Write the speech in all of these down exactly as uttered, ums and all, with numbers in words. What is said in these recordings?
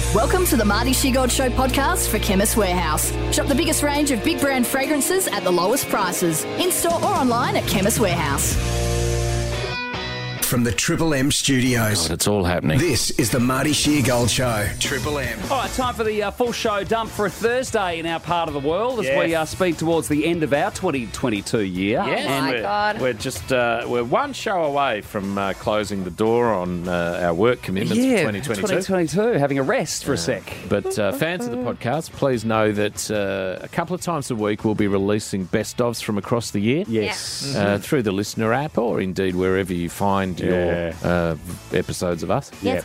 Welcome to the Marty Sheargold Show podcast for Chemist Warehouse. Shop the biggest range of big brand fragrances at the lowest prices. In-store or online at Chemist Warehouse. From the Triple M studios. God, it's all happening. This is the Marty Sheargold Show. Triple M. All right, time for the uh, full show dump for a Thursday in our part of the world as Yes. we uh, speed towards the end of our twenty twenty-two year. Yes, Oh my we're, God. we're just uh, we're one show away from uh, closing the door on uh, our work commitments Yeah, for twenty twenty-two. twenty twenty-two, having a rest for a sec. But uh, fans of the podcast, please know that uh, a couple of times a week we'll be releasing best ofs from across the year. Yes. Uh, through the listener app or indeed wherever you find Yeah. your uh, episodes of us. Yes.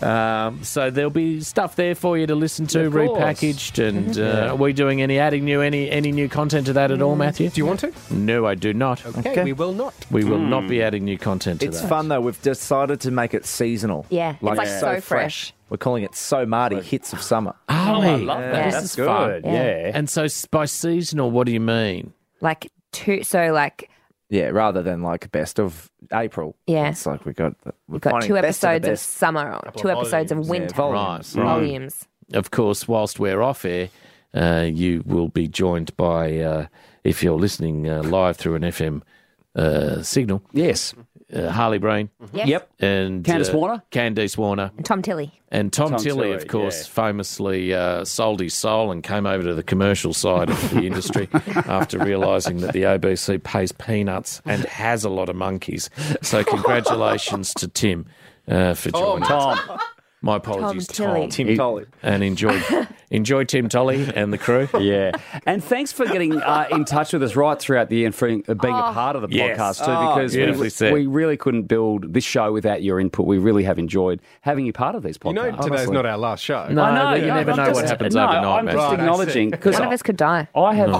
Um, so there'll be stuff there for you to listen to, Of course. repackaged. And uh, are we doing any adding new any any new content to that at all, Matthew? Do you want to? No, I do not. Okay, we will not. We will not be adding new content to It's that. fun though. We've decided to make it seasonal. Yeah, it's like so fresh. We're calling it So Marty Hits of Summer. Oh, I love that. Yeah. This is fun. Yeah. Yeah. And so s- by seasonal, what do you mean? Like two, so like Yeah, rather than like best of April. Yeah. It's like we got we're we've got finding two best of the episodes of, best. summer, or two episodes of winter. Yeah, volumes. Right, right. Volumes. Of course, whilst we're off air, uh, you will be joined by, uh, if you're listening uh, live through an F M uh, signal, Yes. uh, Harley Brain Yes. Yep. and Candice uh, Warner. Candice Warner. And Tom Tilley. And Tom, Tom Tilley, Tilley, of course, yeah. famously uh, sold his soul and came over to the commercial side of the industry after realising that the A B C pays peanuts and has a lot of monkeys. So congratulations to Tim uh, for joining us. Tom. My apologies, Tom Tom. Tilley. Tim Tolley. And enjoy, enjoy Tim Tolley and the crew. Yeah. And thanks for getting uh, in touch with us right throughout the year and for uh, being a part of the Yes. podcast too, Oh, because beautifully we, said. we really couldn't build this show without your input. We really have enjoyed having you part of these podcasts. You know, today's honestly. not our last show. No, I know, but you yeah, never I'm know just- what happens no, overnight, I'm man. just Right, I acknowledging see. because One of us could die. I have,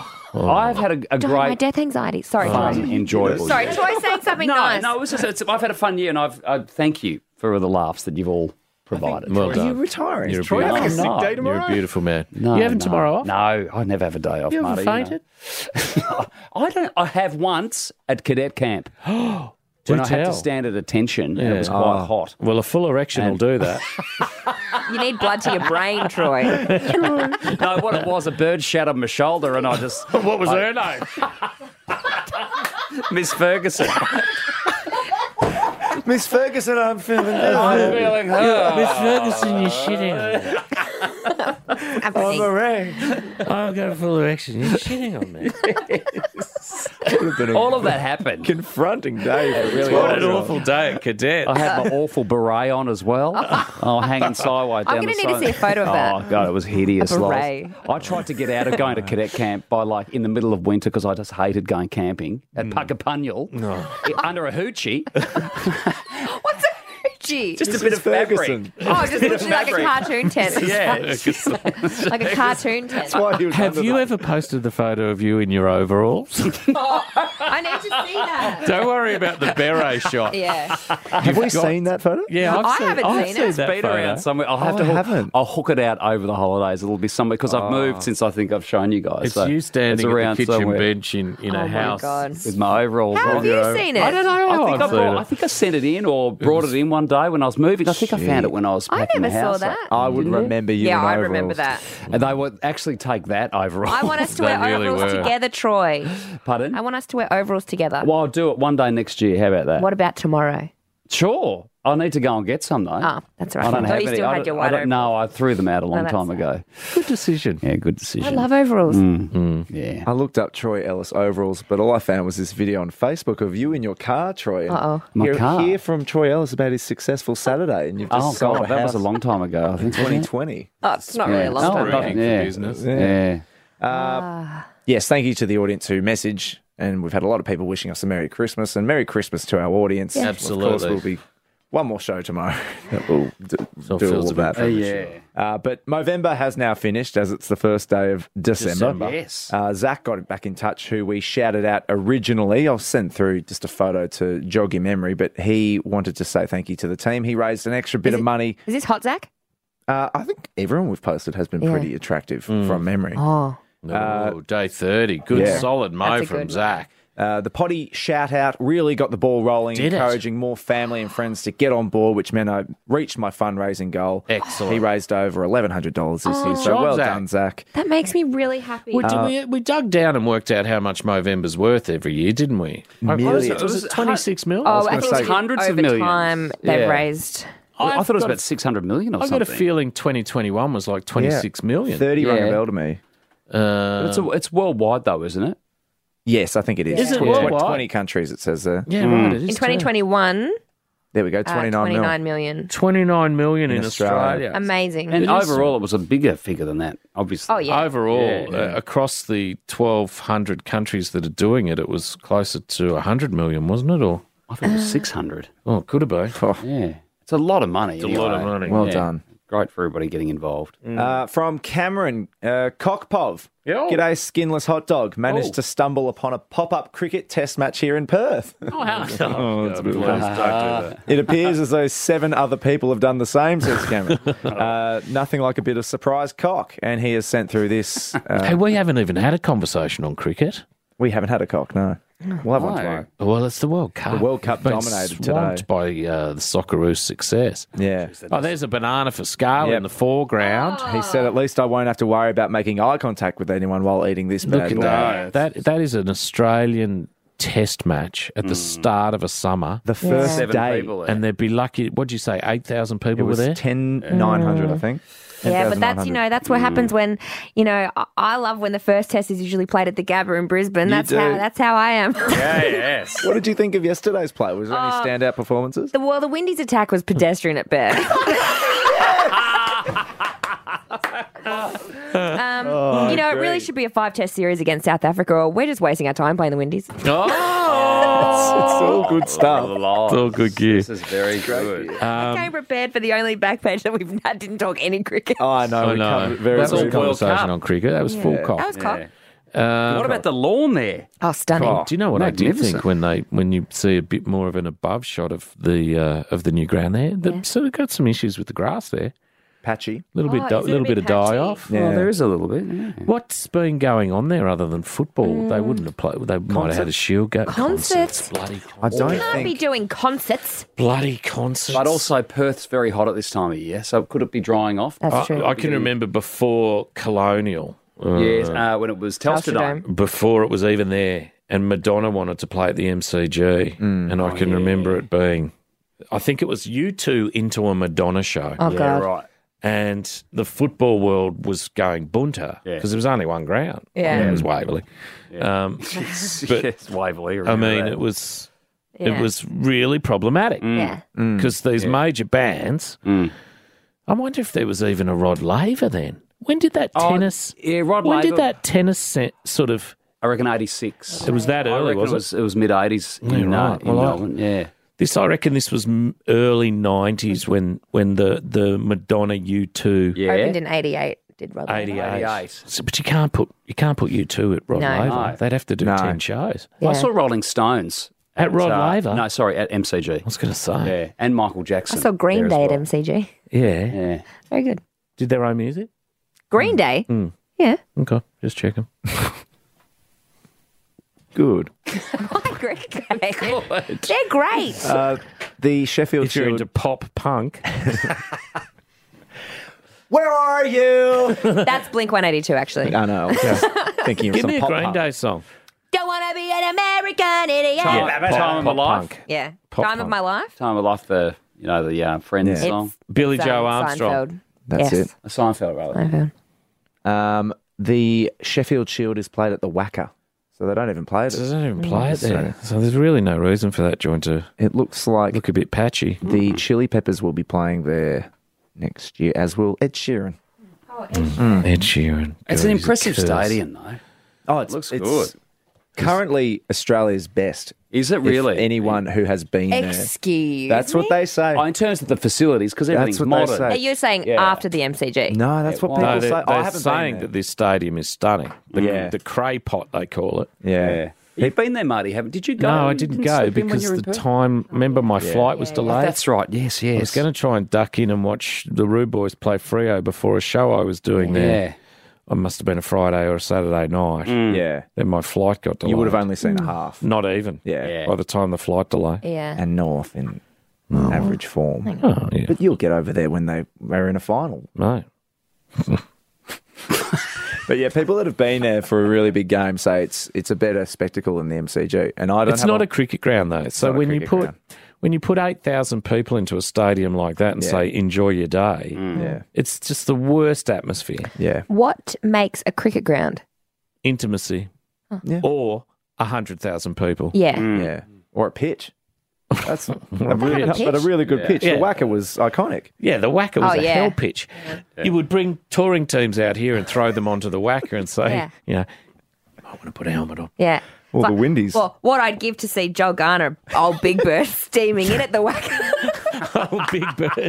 I've had a, a Die my great, death anxiety. Sorry, fun, Troy. enjoyable. Sorry, year. Troy's saying something No, nice. no, it was just, it's, I've had a fun year, and I've I thank you for the laughs that you've all provided. Well Are you done. retiring? You're a Troy having a beautiful, sick no. day you're tomorrow? a beautiful man. No, you having no. tomorrow off? No, I never have a day off. You ever Marty, fainted? know. I don't. I have once at cadet camp Do when I had tell. to stand at attention, and Yeah. it was quite Oh. hot. Well, a full erection will And- do that. You need blood to your brain, Troy. No, what it was, a bird shat on my shoulder, and I just What was her name? Miss Ferguson. Miss Ferguson, I'm feeling I'm feeling her. Miss Ferguson, you're shitting Happening. on me. I've got a full erection. You're shitting on me. All of that happened. confronting Dave. It really What was. an awful day at cadet. I had my awful beret on as well. Oh, hanging sideways down I'm the going to need to side. see a photo of that. Oh god, it was hideous. A lols. beret. I tried to get out of going to cadet camp by like in the middle of winter because I just hated going camping at Puckapunyal under a hoochie. What's a hoochie? Just a bit of Ferguson. fabric. Oh, just literally like a fabric. cartoon tent. Yeah. Like a cartoon tent. Why he was Have under you the- ever posted the photo of you in your overalls? I need to see that. Don't worry about the beret shot. Yeah. Have we got- seen that photo? Yeah, I've I seen, haven't I've seen seen it. that Been photo. around somewhere. I'll have Oh, to I hook, haven't. I'll hook it out over the holidays. It'll be somewhere because I've moved since I think I've shown you guys. It's so you standing it's at around the kitchen somewhere. bench in, in Oh a my house. God. with my overalls How on. have you seen it? I don't know I how think I, I've seen brought, I it. think I sent it in or brought it in one day when I was moving. I think I found it when I was I back in the never saw house. that. I would remember you Yeah, in I overalls. remember that. And they would actually take that overall. I want us to They wear really overalls were. together, Troy. Pardon? I want us to wear overalls together. Well, I'll do it one day next year. How about that? What about tomorrow? Sure. I need to go and get some, though. Oh, that's all I right. don't I have thought you any. still I had don't- your I white don't- No, I threw them out a long that's time fine. ago. Good decision. Yeah, good decision. I love overalls. Yeah. I looked up Troy Ellis overalls, but all I found was this video on Facebook of you in your car, Troy. and Uh-oh. My hear, car? hear from Troy Ellis about his successful Saturday, and you've just Oh, sold God, a that house was a long time ago, I think. twenty twenty. Oh, it's not really a long Oh, time. God, Breaking yeah. for business. Yeah. Yes, thank you to the audience who message, and we've had a lot of people wishing us a Merry Christmas, and Merry Christmas to our audience. Yeah. Of course, Absolutely. we'll be one more show tomorrow that will d- So it do feels all a of bit that. Yeah. Uh, but November has now finished, as it's the first day of December. December. Yes. Uh, Zach got back in touch, who we shouted out originally. I'll send through just a photo to jog your memory, but he wanted to say thank you to the team. He raised an extra bit Is of it- money. Is this hot, Zach? Uh, I think everyone we've posted has been Yeah. pretty attractive from memory. Oh. Oh, day thirty. Good yeah. solid mo That's a from good- Zach. Uh, the potty shout out really got the ball rolling, Did it? encouraging more family and friends to get on board, which meant I reached my fundraising goal. Excellent. He raised over eleven hundred dollars this year, so Job, well Zach. done, Zach. That makes me really happy. We, did, we, we dug down and worked out how much Movember's worth every year, didn't we? What was it? Was it twenty-six mil? oh, was I gonna think say- it's Hundreds of over millions. time they've Yeah. raised. I thought it was got a- about six hundred million or I something. got a feeling twenty twenty-one was like twenty-six million. thirty rang a Yeah. bell to me. Uh, But it's, a, it's worldwide, though, isn't it? Yes, I think it is. Is it Tw- worldwide? twenty countries, it says there. yeah, right. It is In twenty twenty-one, There we go, uh, twenty-nine mil. twenty-nine million. twenty-nine million in, In Australia. Australia. Amazing. And It is. overall, it was a bigger figure than that, obviously. oh, yeah. Overall, Yeah. Uh, across the twelve hundred countries that are doing it, it was closer to one hundred million, wasn't it? Or I thought it was six hundred. oh, it could have been. Yeah. It's a lot of money. It's a lot of anyway. money. Well Yeah. done. Great for everybody getting involved. Uh, from Cameron, uh, Cockpov. Yo. G'day, skinless hot dog. Managed Oh. to stumble upon a pop-up cricket test match here in Perth. Oh, how Oh, it's a bit Please funny. don't do that. It appears as though seven other people have done the same, says Cameron. Uh, nothing like a bit of surprise cock. And he has sent through this. Uh, Hey, we haven't even had a conversation on cricket. we haven't had a cock, no. We'll have one No. tomorrow. Well, it's the World Cup. The World Cup We've been dominated swamped today. by uh, the Socceroos' success. Yeah. Oh, there's a banana for Scarlett Yep. in the foreground. He said, at least I won't have to worry about making eye contact with anyone while eating this Look bad at boy. that. That that is an Australian test match at the start of a summer, The first Seven day. people there. and there'd be lucky. What'd you say? Eight thousand It people were was there. ten nine hundred, I think. Yeah, but that's, you know, that's what happens when, you know, I, I love when the first test is usually played at the Gabba in Brisbane. That's do. how that's how I am. Yeah, yes. What did you think of yesterday's play? Was there any standout performances? The, well, the Windies attack was pedestrian at best. um, you know, it really should be a five-test series against South Africa, or we're just wasting our time playing the Windies. Oh, It's all good stuff. it's all good gear. This is very good. I came prepared for the only back page that we've had didn't talk any cricket. Oh, I know. I we know. covered it very, that was very a conversation Cup. on cricket. That was full cock. That was cock. Uh, What about the lawn there? Oh, stunning. Oh. Do you know what I did Magnificent. think when they when you see a bit more of an above shot of the uh, of the new ground there? That Yeah. sort of got some issues with the grass there. patchy. A little Oh, bit, di- is it a little bit bit of die patchy? off. Yeah. Oh, there is a little bit. Yeah. What's been going on there other than football? They wouldn't have played. They might have had a shield go. Concerts. bloody, I don't You can't be think. doing concerts. bloody concerts. But also, Perth's very hot at this time of year, so could it be drying off? That's I, true. I can remember before Colonial, uh, yes, uh, when it was Telstra Telstra Dome. Dome. before it was even there, and Madonna wanted to play at the M C G, and I can remember it being. I think it was you two into a Madonna show. Oh, Yeah, God. right. And the football world was going bunter Yeah. because there was only one ground. Yeah. It was Waverley. Um, But- yes, Waverley. I remember mean, that. it was Yeah. it was really problematic Yeah. because these major bands. I wonder if there was even a Rod Laver then. When did that Oh, tennis? yeah, Rod When did Laver- that tennis set sort of? I reckon eighty-six. It was that I early, reckon was it? it? Was, it was mid eighties in, Yeah, uh, right. in Well, I- Melbourne. Yeah. This I reckon this was m- early nineties when when the the Madonna U two Yeah. Opened in eighty-eight. Did Rod Laver. eighty-eight. eighty-eight. So, but you can't put you can't put U two at Rod No. Laver. No. They'd have to do No. ten shows Yeah. I saw Rolling Stones. at Rod uh, Laver. No, sorry, at M C G. I was going to say, Yeah, and Michael Jackson. I saw Green there as Day at well. M C G. yeah. Yeah. Very good. Did their own music? Green Day? Yeah. Okay, just checking. Good. Green Day. They're great. Uh, the Sheffield If you're Shield. into pop punk, Where are you? That's Blink one eighty-two, actually. I know. I was just thinking of give some me a pop Green punk. Day song. Don't want to be an American idiot. Yeah, Pop- Time of my pop life. punk. Yeah. Pop Time of punk. my life. Time of life, the you know the uh, Friends Yeah. song, Billy It's, Joe um, Armstrong. Seinfeld. That's Yes. it. a Seinfeld rather. Seinfeld. Um, the Sheffield Shield is played at the Wacker, so they don't even play it. So they don't even play it there. So there's really no reason for that joint to It looks like look a bit patchy. the Chili Peppers will be playing there next year, as will Ed Sheeran. Ed Sheeran. It's God, an he's a impressive curse. stadium, though. Oh, it's, Looks it's good. currently Australia's best. Is it if really? anyone who has been there. Excuse That's what me? they say. Oh, in terms of the facilities, because everything's what they modern. say. Are you saying Yeah. after the M C G? No, that's what Yeah, people No, say. they're, I they're haven't saying been that there. this stadium is stunning. The, Yeah. the cray pot, they call it. Yeah. Yeah. You've been there, Marty, haven't Did you go? No, I You didn't sleep go in when because you were in the Perth? time. Remember, my flight was Yeah. delayed. Oh, that's right. Yes, yes. I was going to try and duck in and watch the Rude Boys play Freo before a show I was doing there. Yeah. it must have been a Friday or a Saturday night. Yeah. Then my flight got delayed. You would have only seen a half. Not even. Yeah. Yeah. By the time the flight delay. Yeah. And North in average form. Oh, yeah. But you'll get over there when they are in a final. No. But yeah, people that have been there for a really big game say it's it's a better spectacle than the M C G. And I don't It's have not a, a cricket ground, though. So not a when you cricket put ground. when you put eight thousand people into a stadium like that and Yeah. say, enjoy your day, Yeah. it's just the worst atmosphere. Yeah. What makes a cricket ground? Intimacy. Yeah. Or one hundred thousand people. Yeah. Yeah. Or a pitch. That's a really, pitch? but a really good pitch. Yeah. The Wacker was iconic. Yeah, the Wacker was Oh, a yeah. hell pitch. You would bring touring teams out here and throw them onto the Wacker and say, Yeah. you know, I want to put a helmet on. Yeah. Or the But- Windies. Well, what I'd give to see Joel Garner, old Big Bird, steaming in at the Wacker. Oh, Big Bird.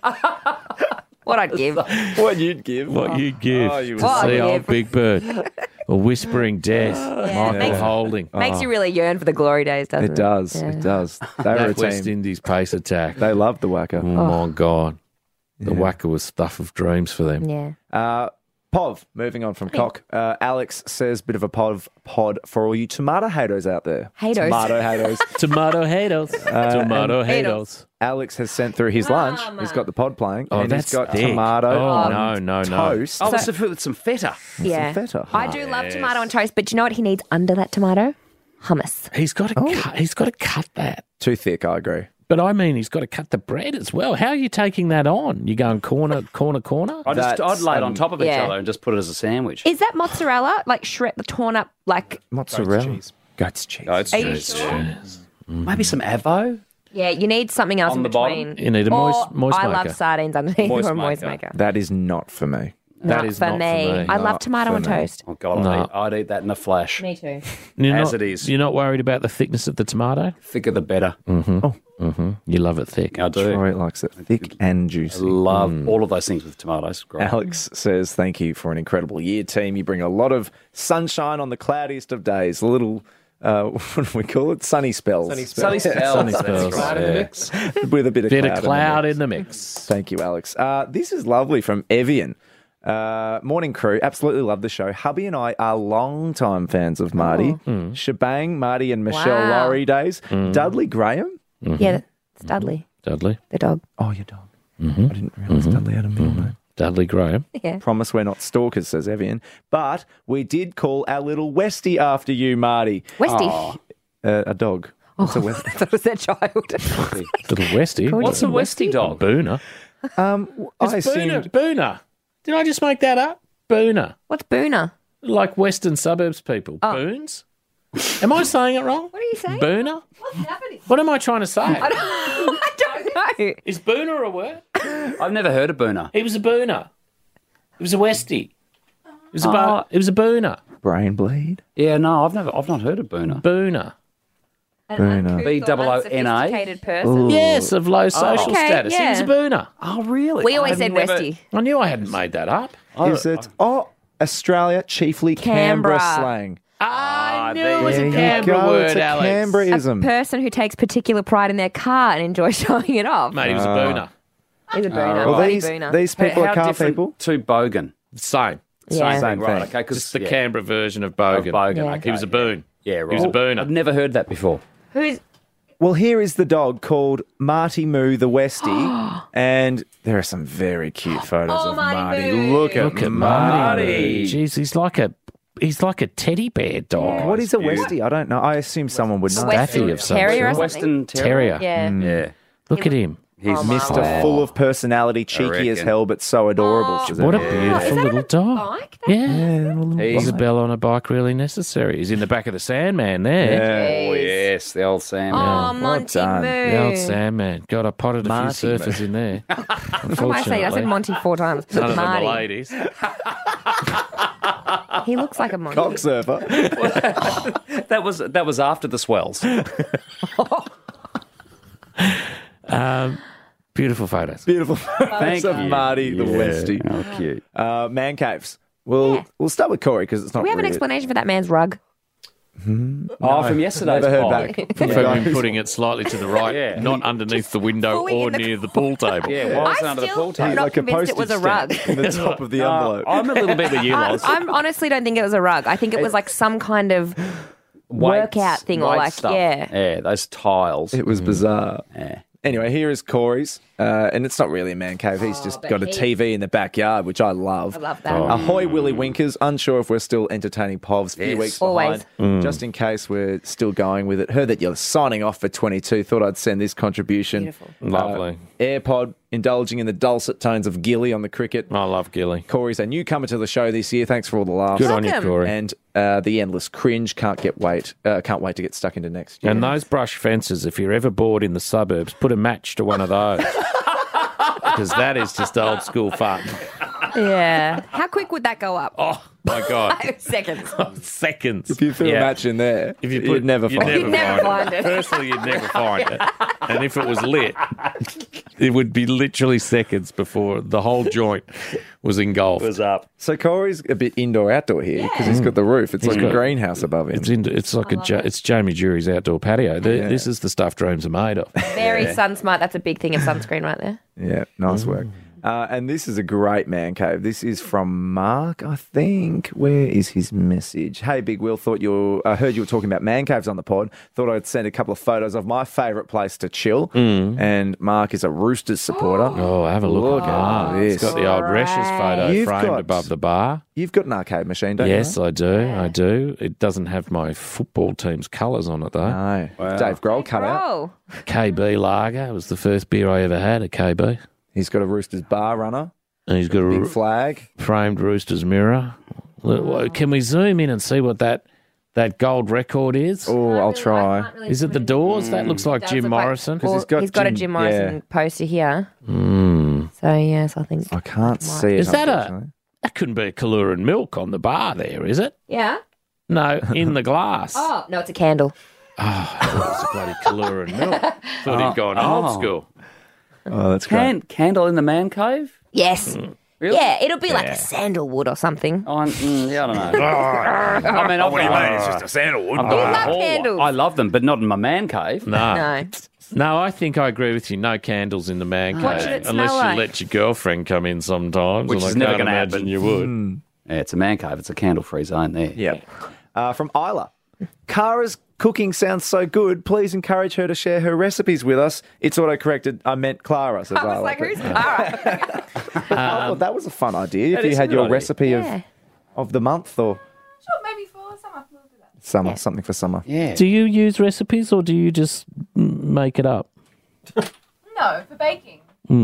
What I'd give. What you'd give. What you'd give Oh, you to would What I'd see old give. Big Bird. A whispering death. Michael Makes- Holding. Makes you really yearn for the glory days, doesn't it? It does. Yeah. It does. They were a That West team. Indies pace attack. They loved the Wacker. Oh, my God. The Wacker was stuff of dreams for them. Yeah. Uh, Pov, moving on from cock. Uh, Alex says, bit of a pod, pod for all you tomato haters out there. Haters. Tomato haters. Tomato haters. Tomato and- haters. Alex has sent through his lunch. He's got the pod playing. Oh, and that's he's got thick. tomato Oh, on no, no, no. toast. Oh, it's with some feta. Yeah. feta. I do love tomato on toast, but do you know what he needs under that tomato? Hummus. He's got to cut, he's got to cut that. Too thick, I agree. But I mean, he's got to cut the bread as well. How are you taking that on? You going corner, corner, corner? I just, That's, I'd lay it on um, top of each yeah. other and just put it as a sandwich. Is that mozzarella? Like shred the torn up, like. Mozzarella. Goat's cheese. Oh, it's Are you just- sure? Maybe some avo. Yeah, you need something else On in the bottom? between. You need a Or moist- moist I maker. love sardines underneath Moist or a moist maker. maker. That is not for me. That Not is for not for me. me. I love Not tomato for on me. toast. Oh, God, I'd, No. eat, I'd eat that in a flash. Me too. You're As not, it is. You're not worried about the thickness of the tomato? Thicker the better. You love it thick. I do. Troy likes it thick and I juicy. love all of those things with tomatoes. Great. Alex says, thank you for an incredible year, team. You bring a lot of sunshine on the cloudiest of days. A little, uh, what do we call it? Sunny spells. Sunny Sunny spells. Sunny That's spells. right. Yeah. With a bit of Bit cloud, of cloud in the in the mix. mix. Thank you, Alex. Uh, this is lovely from Evian. Uh, morning crew, absolutely love the show. Hubby and I are long-time fans of Marty. Shebang, Marty and Michelle Wow. Laurie days. Dudley Graham. Yeah, it's Dudley, Dudley. the dog. Oh, your dog. I didn't realise Dudley had a middle name. Dudley Graham. Yeah. Promise we're not stalkers, says Evian. But we did call our little Westie after you, Marty. Westie. Uh, a dog. What's a Westie? I thought it was their child. Little Westie. Called What's a you Westie dog? Booner. Um, I It's Booner. assumed... Booner. Did I just make that up? Booner. What's Booner? Like Western suburbs people. Boons? Am I saying it wrong? What are you saying? Booner? What's happening? What am I trying to say? I don't know. Is Booner a word? I've never heard of Booner. He was a Booner. He was a Westie. He was a, Oh. bo- he was a Booner. Brain bleed. Yeah, no, I've never, I've not heard of Booner. Booner. An Booner. uncouth or B O O N A. unsophisticated person. Yes, of low social Okay, status. He yeah. was a Booner. Oh, really? We always I've said never- Westie. I knew I hadn't made that up. Is it... Oh, Australia, chiefly Canberra, Canberra. slang. I knew there it was There a you Canberra go, word, it's a Alex. Canberraism. Person who takes particular pride in their car and enjoys showing it off. Mate, he was a Booner. He's a Booner. Well, Bloody these, Booner. these How- people how are car different people. to Bogan? Same. Yeah. Same Right, thing. okay, because Just the Canberra version of Bogan. Bogan. Yeah. Okay, He was a boon. Yeah, right. He was a booner. I've never heard that before. Who's Well, here is the dog called Marty Moo the Westie, and there are some very cute photos Oh, of Marty Marty. Moo. Look at, Look at Marty. Marty. Jeez, he's like a he's like a teddy bear dog. What is a Westie? I don't know. I assume someone would know. Staffy of some Terrier or sort. something? Western Terrier. Terrier. Yeah. Yeah. Look at him. He's Oh, my Mister word. Full of personality, cheeky as reckon. hell, but so adorable. Oh. says What a everyone. beautiful Is that little on a dog. bike? That- Yeah. He's Isabel on a bike really necessary. He's in the back of the Sandman there. Yeah. Oh, yes, the old Sam. Oh, Monty done. Moo. The old Sandman. God, I potted a Marty, few surfers in there. What am I saying? I Unfortunately. said Monty four times. None of them Marty. are ladies. He looks like a Monty. Cock surfer. That was that was after the swells. Um, beautiful photos. Beautiful photos of you. Marty the Yeah. Westie. Oh, cute. Uh, man caves. We'll Yeah. we'll start with Corey because it's not. Do we have an really- explanation for that man's rug? Oh, from yesterday's Never heard poll. back. From him putting it slightly to the right, Yeah. not underneath the window Fully or in the- near the pool table. Yeah, why was it I under the still pool am table? not Like a convinced it was a postage rug. stamp in the top of the Uh, envelope. I'm a little bit with you, I Loz. I'm honestly don't think it was a rug. I think it was like some kind of Weights- workout thing or weight like, stuff. yeah. Yeah, those tiles. It was bizarre. Yeah. Anyway, here is Corey's, uh, and it's not really a man cave. He's just but got a he- T V in the backyard, which I love. I love that. Ahoy, Willy Winkers. Unsure if we're still entertaining Povs. A few Yes. weeks Always. behind. Just in case we're still going with it. Heard that you're signing off for twenty-two. Thought I'd send this contribution. Beautiful. Lovely. Uh, AirPod indulging in the dulcet tones of Gilly on the cricket. I love Gilly. Corey's a newcomer to the show this year. Thanks for all the laughs. Good on you, Welcome. Corey. And uh, the endless cringe. Can't get wait. Uh, can't wait to get stuck into next year. And those brush fences, if you're ever bored in the suburbs, put a match to one of those. Because that is just old school fun. Yeah. How quick would that go up? Oh, my God. Seconds. Seconds. If you threw Yeah. a match in there, If you you'd put, never you'd find never it. You'd never find, find it. it. Firstly, you'd never find it. And if it was lit, it would be literally seconds before the whole joint was engulfed. up. So Corey's a bit indoor-outdoor here because he's got the roof. It's like a got- greenhouse above him. It's, in, it's like a ja- it's Jamie Jury's outdoor patio. The- Yeah. This is the stuff dreams are made of. Very sun smart. That's a big thing of sunscreen right there. Yeah, nice work. Uh, and this is a great man cave. This is from Mark, I think. Where is his message? Hey, Big Will, thought you I heard you were talking about man caves on the pod. Thought I'd send a couple of photos of my favourite place to chill. And Mark is a Roosters supporter. Oh, have a look, Look at at that. this. It's got the old Resch's photo You've framed got- above the bar. You've got an arcade machine, don't Yes, you? I do. I do. It doesn't have my football team's colours on it, though. No. Dave Grohl cut out. Oh. K B Lager was the first beer I ever had, a K B. He's got a Roosters bar runner, And he's got a big r- flag. framed Roosters mirror. Look, Can we zoom in and see what that that gold record is? Oh, I'll try. Is it the Doors? That looks like Does Jim look like- Morrison. Well, he's got he's got a Jim- Jim Morrison yeah. poster here. Mm. So, yes, I think. I can't see it. Is that a unfortunately. that couldn't be a Kahlua and milk on the bar there, is it? Yeah. No, in the glass. Oh, no, it's a candle. Oh, it was a bloody Kahlua and milk. Thought he'd gone old oh. school. Oh, that's great. Can, candle in the man cave? Yes. Really? Yeah, it'll be like a sandalwood or something. Oh, I'm- mm, yeah, I don't know. I mean, what do you mean? It's just a sandalwood. You love candles. I love them, but not in my man cave. No. No. No, I think I agree with you. No candles in the man What cave. should it Unless smell you like? let your girlfriend come in sometimes. Which and is I never can't gonna imagine happen. you would. Yeah, it's a man cave. It's a candle-free zone there. Yeah. Uh, from Isla. Kara's cooking sounds so good. Please encourage her to share her recipes with us. It's auto-corrected. I meant Clara, says I was Isla. like, But who's Clara? I thought that was a fun idea. That If you is a had good your idea. recipe Yeah. of, of the month or Sure, maybe for summer. We'll do that. summer, Yeah. something for summer. Yeah. Do you use recipes or do you just mm, make it up? No, for baking.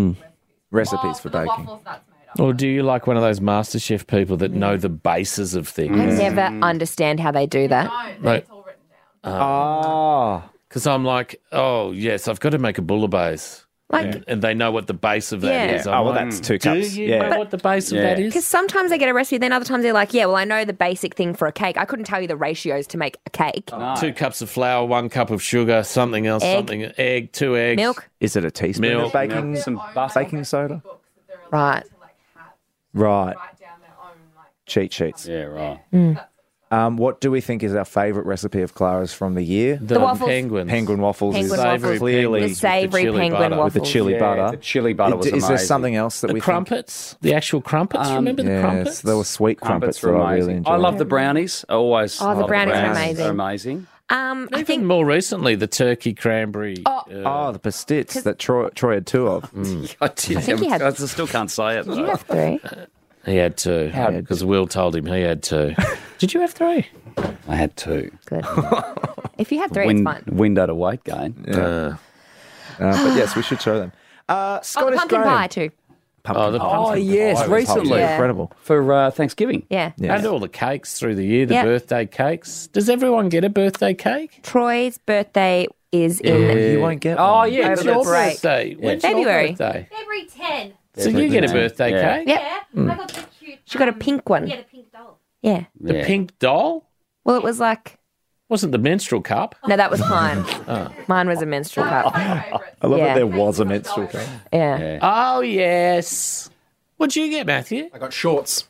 Recipes Or for the baking. waffles, that's made up. Or do you like one of those MasterChef people that know the bases of I things? never understand how they do that. No, Right. it's all written down. Ah. Because I'm like, oh, yes, I've got to make a bouillabaisse. Like, And, and they know what the base of that Yeah. is. I'm Oh, well, like, that's two do cups. you Yeah. know what the base of Yeah. that is? because sometimes they get a recipe, then other times they're like, yeah, well, I know the basic thing for a cake. I couldn't tell you the ratios to make a cake. Two cups of flour, one cup of sugar, something else, Egg. something, egg, two eggs. Milk. Is it a teaspoon Milk. of baking, Milk, some Own, butter. like, baking soda? books that they're allowed Right. to, like, have, Right. write down their own, like, Cheat sheets. Yeah, right. Um, what do we think is our favourite recipe of Clara's from the year? The, waffles. penguins. Penguin waffles Penguin is waffles. Savoury clearly penguins The with savoury chili penguin butter. waffles. with the chili Yeah, butter. the chili butter was is, is there amazing. something else that The we crumpets, the actual crumpets. Um, Remember the think? crumpets? Yes, there were sweet crumpets, Crumpets were that I really amazing. enjoyed. I love the brownies. I always Oh, the love brownies are brownies. amazing. They're amazing. Um, I Even think more recently, the turkey cranberry. Oh. uh, Oh, the pastits that Troy, Troy had two of. I, did, think he had- I still can't say it. you though. have three. he had two because Will told him he had two. Did you have three? I had two. Good. If you had three, Win- it's fine. window to weight gain. Uh, Uh, but yes, we should show them. Uh, Oh, the Scottish pumpkin Graham. pie too. Pumpkin Oh, the pie. Oh, pumpkin yes, pie was recently. Yeah. Incredible. For uh, Thanksgiving. Yeah. Yeah. And all the cakes through the year, the Yeah. birthday cakes. Does everyone get a birthday cake? Troy's birthday is in You won't get Oh, one. yeah. Over it's the your break. birthday. When's February. your birthday? February tenth. So you get a birthday Yeah. cake? Yep. Yeah. I got the cute. She got a um, pink one. Yeah, the pink doll. Yeah. The Yeah. pink doll? Well, it was like Wasn't the menstrual cup? no, that was mine. Mine was a menstrual cup. My favourite. I love Yeah. that there was a menstrual cup. Yeah. Yeah. Oh, yes. What'd you get, Matthew? I got shorts.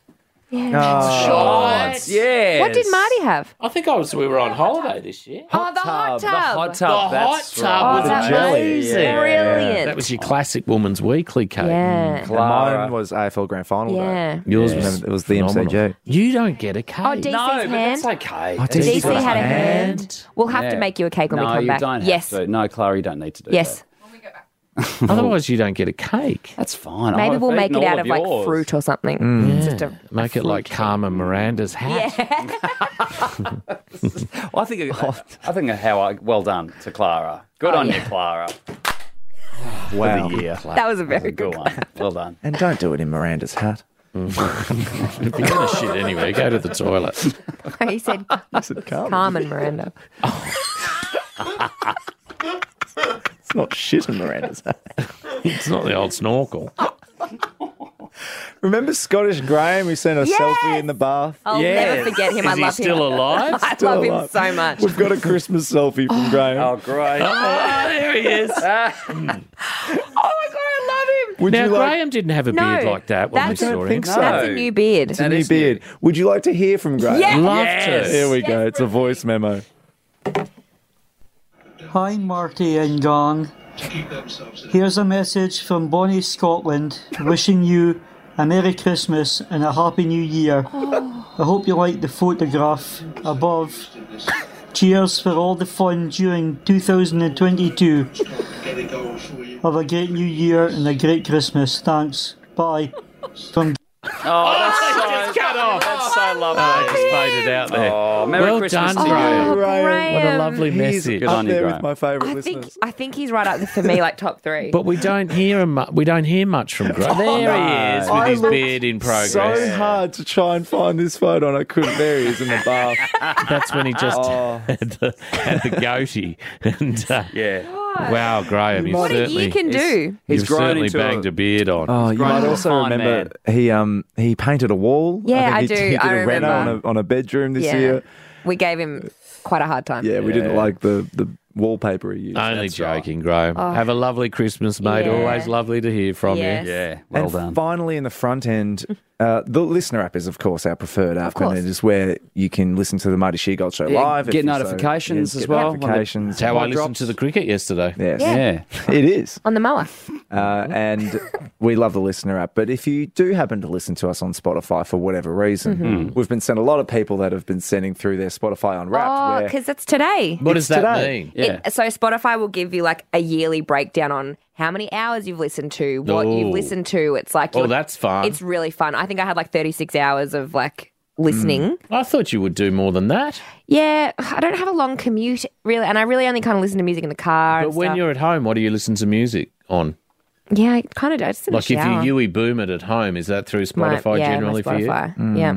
Yeah. Shorts. Yes. What did Marty have? I think I was. We were on holiday this year. Oh, the hot tub. The hot tub. The hot that's tub right. was Oh, that amazing. was brilliant. That was your classic Woman's Weekly, Kate. Yeah. And Clara. mine was A F L Grand Final Yeah. day. Yours Yeah. was It was the M C G. phenomenal. You don't get a cake. Oh, D C's No, but hand. that's okay. Oh, D D C C's got a had a hand. hand. We'll have to Yeah. make you a cake when no, we come you back. don't have yes. to. No, Clara, you don't need to do Yes. that. Otherwise, you don't get a cake. That's fine. Maybe I've we'll make eaten it all out of like yours. fruit or something. Mm. It's just a, Make it like Carmen Miranda's hat. Well, I think. I think how I. Well done to Clara. Good Oh, on yeah. you, Clara. Wow. For the year. that was a very Good good one. Well done. And don't do it in Miranda's hat. If you're going to shit anyway, go to the toilet. clap. He said Carmen Miranda. It's not shit in Miranda's hat. It's not the old snorkel. Remember Scottish Graham who sent a Yes! selfie in the bath? I'll Yes. never forget him. I Is he love still him. alive? I Still love him alive. so much. We've got a Christmas selfie from Graham. Oh, great. Oh, there he is. Oh my god, I love him. Would Now, you like Graham didn't have a No, beard like that when we that's- saw I don't him. think so. That's a new beard. a new beard? Would you like to hear from Graham? Yeah. Love Yes. to. Here we go. It's a voice memo. Hi, Marty and Gong. Here's a message from Bonnie, Scotland, wishing you a Merry Christmas and a Happy New Year. I hope you like the photograph above. Cheers for all the fun during two thousand twenty-two. Have a great New Year and a great Christmas. Thanks. Bye. From Oh, that's so, Just cut off. that's so lovely. Oh, just faded out there. Oh, Merry well Christmas done, to you. Graham. Graham. What a lovely He's message. Good up on you, there Graham. with my favourite I listeners. think I think he's right up there for me, like top three. But we don't hear him. mu- We don't hear much from Graham. There he is with I his looked beard in progress. So hard to try and find this photo, and I couldn't. There he is in the bath. That's when he just Oh. had, the, had the goatee. And uh, Yeah. wow, Graham, you what a certainly year can do. He's you've grown certainly into banged a- a, beard on. Oh, you grown might into a also fine remember he um he painted a wall. Yeah, I, think I he, do. He did I a reno on remember. a, on a bedroom this Yeah. year. We gave him quite a hard time. Yeah, we didn't like the, the wallpaper he used. Only That's right. joking, Graham. Have a lovely Christmas, mate. Yeah. Always lovely to hear from Yes. you. Yeah. Well and done. finally, in the front end, uh, the listener app is, of course, our preferred app, course. and it is where you can listen to the Marty Sheargold Show Yeah, live. if get you so- notifications yes, as get well. Notifications. That's how I Mic listened drops. to the cricket yesterday. Yes, Yeah. Yeah. it is. On the mower. Uh, and we love the listener app. But if you do happen to listen to us on Spotify for whatever reason, Mm-hmm. we've been sent a lot of people that have been sending through their Spotify Unwrapped. Oh, where because it's today. What does that today. mean? Yeah. It, so Spotify will give you like a yearly breakdown on how many hours you've listened to, what Ooh. you've listened to. It's like Oh, you're- that's fun. It's really fun. I think I had like thirty-six hours of like listening. I thought you would do more than that. Yeah, I don't have a long commute really, and I really only kind of listen to music in the car. But and when stuff. you're at home, what do you listen to music on? yeah, I kind of do. I just in Like the if shower. you Yui boom it at home, is that through My- Spotify yeah, my generally for you? Spotify. Yeah.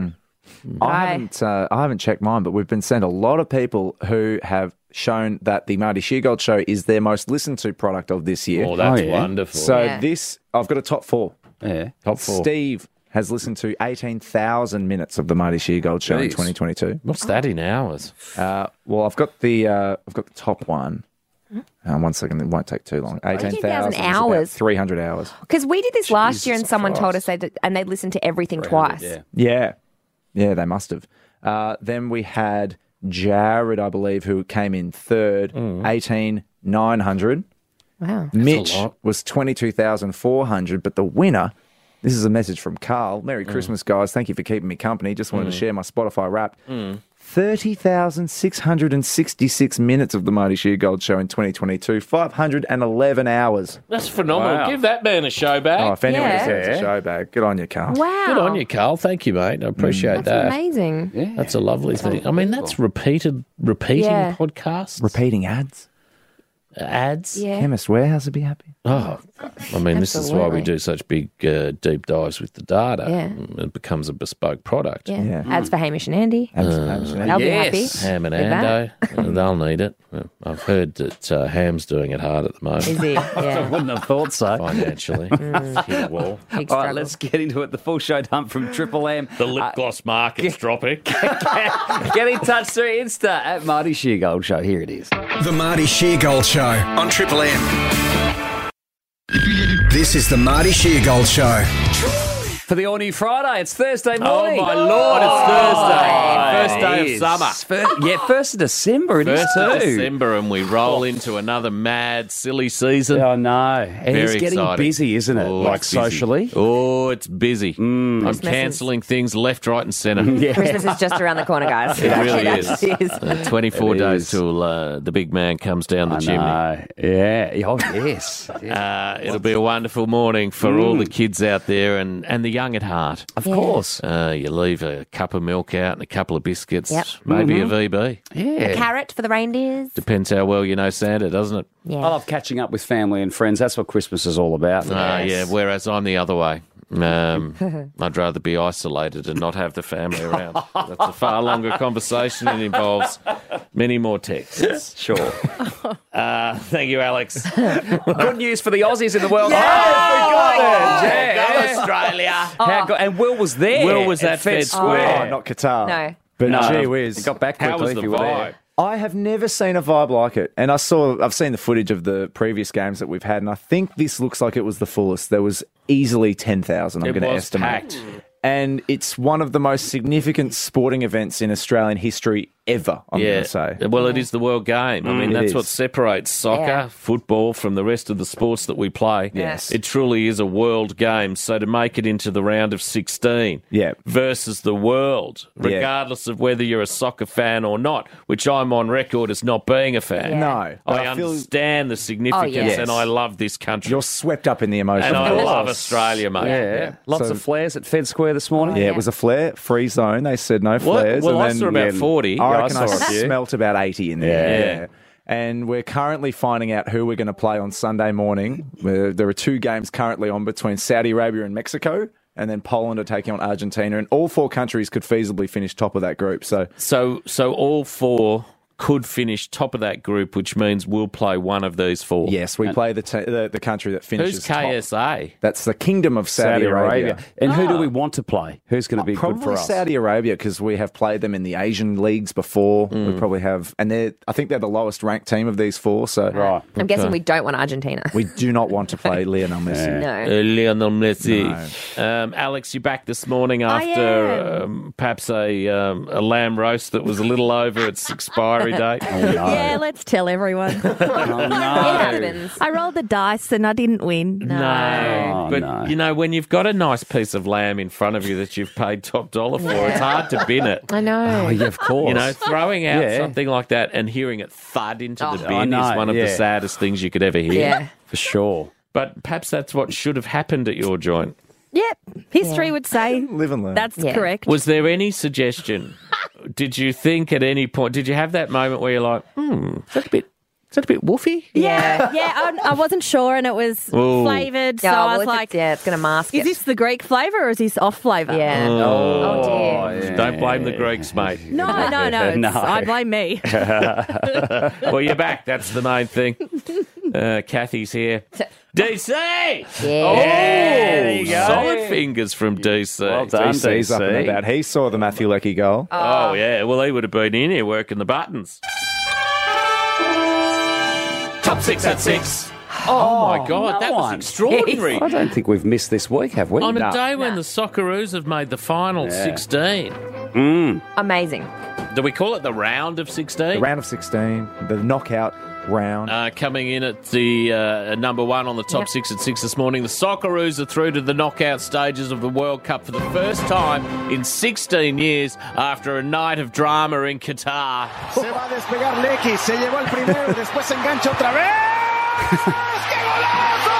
I I- haven't, uh, I haven't checked mine, but we've been sent a lot of people who have shown that the Marty Sheargold Show is their most listened to product of this year. Oh, that's Oh, yeah. wonderful. so Yeah. this, I've got a top four. Yeah. Top four. Steve has listened to eighteen thousand minutes of the Marty Sheargold Show in Jeez. twenty twenty-two. What's that in hours? Uh, well, I've got the uh, I've got the top one. Uh, one second, it won't take too long. Eighteen thousand hours. three hundred hours. Because we did this last year, and Jesus someone told Christ. us they did, and they listened to everything twice. Yeah. Yeah, yeah, they must have. Uh, then we had Jared, I believe, who came in third, eighteen nine hundred. Wow. Mitch lot. was twenty-two thousand four hundred, but the winner, this is a message from Carl. Merry Christmas, guys. Thank you for keeping me company. Just wanted to share my Spotify wrap. thirty thousand six hundred sixty-six minutes of the Marty Sheargold Show in twenty twenty-two, five hundred eleven hours. That's phenomenal. Wow. Give that man a show back. Oh, if anyone Yeah. deserves a show back, good on you, Carl. Wow. Good on you, Carl. Thank you, mate. I appreciate That's that. amazing. Yeah. That's a lovely thing. I mean, that's repeated, repeating Yeah. podcasts, Repeating ads. ads. Yeah. Chemist Warehouse would be happy. Oh, I mean, this is why we Absolutely. do such big uh, deep dives with the data. Yeah. It becomes a bespoke product. Yeah. Yeah. Ads for Hamish and Andy. Absolutely. They'll Yes. be happy. Ham and with Ando, that. uh, they'll need it. Uh, I've heard that uh, Ham's doing it hard at the moment Is he? I Yeah. wouldn't have thought so. financially. Mm. Hit a wall. Big All right, struggle. let's get into it. The full show done from Triple M. The lip gloss market's dropping. Get in touch through Insta at Marty Sheargold Show. Here it is. The Marty Sheargold Show on Triple M. This is the Marty Sheargold Show. for the all-new Friday. It's Thursday Oh, morning. my Lord, it's Thursday. First day It of is. summer. Fir- yeah, first of December it is First too. of December, and we roll into another mad, silly season. Oh, no. It Very is getting exciting. busy, isn't it? Oh, like it's busy. socially. Oh, it's busy. I'm Christmas cancelling things left, right, and centre. Yeah. Christmas is just around the corner, guys. It really is. It is. Uh, twenty-four It days is. till uh, the big man comes down the I chimney. know. Yeah. Oh, yes. Uh, it'll be a wonderful morning for all the kids out there and, and the young at heart. Of course. Uh, you leave a cup of milk out and a couple of biscuits, Yep. maybe a V B. Yeah. Carrot for the reindeers. Depends how well you know Santa, doesn't it? Yeah. I love catching up with family and friends. That's what Christmas is all about. Uh, yeah, whereas I'm the other way. Um, I'd rather be isolated and not have the family around. That's a far longer conversation and involves many more texts. Sure. Uh, thank you, Alex. Good news for the Aussies in the World Yeah! Cup. We got it. Yeah. Go Australia. How go- and Will was there. Will was at Fed Square. Oh, not Qatar. No. But No, gee he whiz. got back quickly How was if the you were vibe? there. I have never seen a vibe like it. And I saw, I've seen the footage of the previous games that we've had, and I think this looks like it was the fullest. There was easily ten thousand, I'm It going to was estimate. packed. And it's one of the most significant sporting events in Australian history ever, I'm going to say. Well, it is the world game. I mean, It that's is. what separates soccer, Yeah. football from the rest of the sports that we play. Yes. It truly is a world game. So to make it into the round of sixteen Yeah. versus the world, Yeah. regardless of whether you're a soccer fan or not, which I'm on record as not being a fan. Yeah. No. but I, I feel understand the significance yes. and I love this country. you're swept up in the emotion. and I of it. love Australia, mate. Yeah. Lots So- of flares at Fed Square this morning. Yeah, it was a flare, free zone. They said no What? flares. Well, and I then, saw about yeah, forty. I Yeah, I reckon I, saw a few. smelt about eighty in there. Yeah. Yeah. And we're currently finding out who we're going to play on Sunday morning. There there are two games currently on between Saudi Arabia and Mexico, and then Poland are taking on Argentina. And all four countries could feasibly finish top of that group. So So, so all four could finish top of that group, which means we'll play one of these four. yes, we play the t- the, the country that finishes Who's top. K S A? That's the Kingdom of Saudi, Saudi Arabia. Arabia. And who do we want to play? Who's going to be good Probably for us? Saudi Arabia because we have played them in the Asian leagues before. We probably have, and they're I think they're the lowest ranked team of these four. So Right. I'm guessing we don't want Argentina. we do not want to play Lionel Messi. no. Uh, Lionel Messi. Um, Alex, you're back this morning after am. um, perhaps a, um, a lamb roast that was a little over its expiry date. Yeah, let's tell everyone. Oh, It no. happens. I rolled the dice and I didn't win. No, Oh, but no. you know when you've got a nice piece of lamb in front of you that you've paid top dollar for, it's hard to bin it. I know. Oh, yeah, of course. You know, throwing out Yeah. something like that and hearing it thud into Oh. the I bin know, is one of the yeah. saddest things you could ever hear. Yeah. For sure. But perhaps that's what should have happened at your joint. Yep, history Yeah. would say Live and learn. that's Yeah. correct. Was there any suggestion? Did you think at any point? Did you have that moment where you're like, "Hmm, is that a bit? Is that a bit woofy?" yeah, yeah. I, I wasn't sure, and it was Ooh. flavoured, so Yeah, I well, was if like, it's, yeah, it's going to mask "Is it. this the Greek flavour or is this off flavour?" Yeah. Oh, Oh, dear. Don't blame the Greeks, mate. No, no, no. It's, No. I blame me. Well, you're back. That's the main thing. Uh, Kathy's here. D C. Yeah. Oh, there you go. solid fingers from D C. Well done. D C's up and D C. about. He saw the Matthew Leckie goal. Oh, yeah. Well, he would have been in here working the buttons. Top six at six. Oh, my God. no That was one. extraordinary. I don't think we've missed this week, have we? On a No. day when the Socceroos have made the final Yeah. sixteen. Amazing. Do we call it the round of sixteen? The round of sixteen, the knockout round. Uh, coming in at the uh, number one on the top Yep. six at six this morning, the Socceroos are through to the knockout stages of the World Cup for the first time in sixteen years after a night of drama in Qatar. Se va a despegar Lecky, se llevó el primero, después se engancha otra vez. ¡Qué golazo!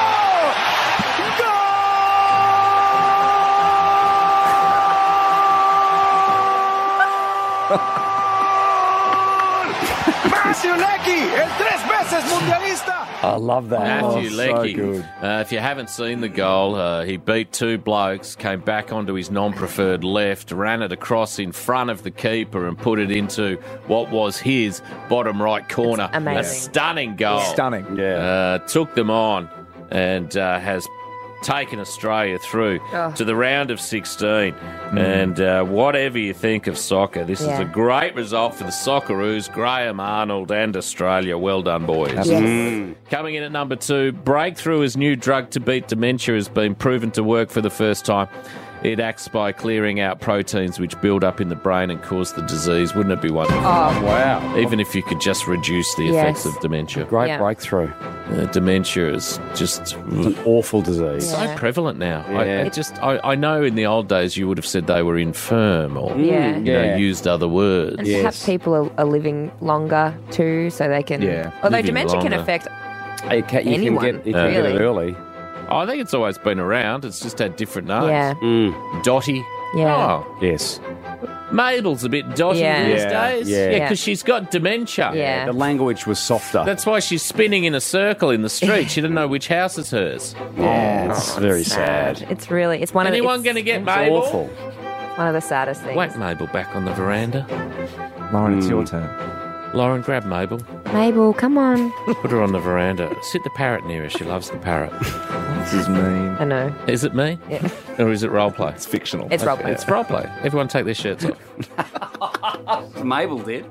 ¡Gol! Matthew Lecky, el tres veces mundialista. I love that. Matthew Oh, so Leckie. good. Uh, if you haven't seen the goal, uh, he beat two blokes, came back onto his non-preferred left, ran it across in front of the keeper and put it into what was his bottom right corner. It's amazing. A stunning goal. Stunning. Yeah. Uh, took them on and uh, has taken Australia through Oh. to the round of sixteen. And uh, whatever you think of soccer, this is Yeah. a great result for the Socceroos, Graham Arnold and Australia. Well done, boys. Yes. Coming in at number two, breakthrough as new drug to beat dementia has been proven to work for the first time. It acts by clearing out proteins which build up in the brain and cause the disease. Wouldn't it be wonderful? Oh. Wow. Even if you could just reduce the Yes. effects of dementia. Great Yeah. breakthrough. Uh, dementia is just It's an awful disease. so Yeah. prevalent now. I, Yeah. I just, I, I know in the old days you would have said they were infirm or Yeah. you know, Yeah. used other words. And Yes. perhaps people are, are living longer too, so they can. Yeah. Although Living dementia can longer. affect. You can, you Anyone, can get, you can get really. it early. I think it's always been around. It's just had different names. Yeah. Mm. Dotty. Yeah. Oh, Yes. Mabel's a bit dotty Yeah. these Yeah. days. Yeah. Yeah, because she's got dementia. Yeah. The language was softer. That's why she's spinning in a circle in the street. She doesn't know which house is hers. yeah, it's very sad. It's really. It's one Anyone of. going to get It's Mabel? awful. One of the saddest things. Whack Mabel back on the veranda. Lauren, it's your turn. Lauren, grab Mabel. Mabel, come on. Put her on the veranda. Sit the parrot near her. She loves the parrot. This is mean. I know. Is it me? Yeah. Or is it role play? It's fictional. It's role play. It's role play. Everyone take their shirts off. Mabel did.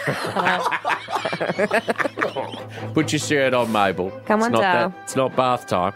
Put your shirt on, Mabel. Come It's on, not Dale. that- It's not bath time.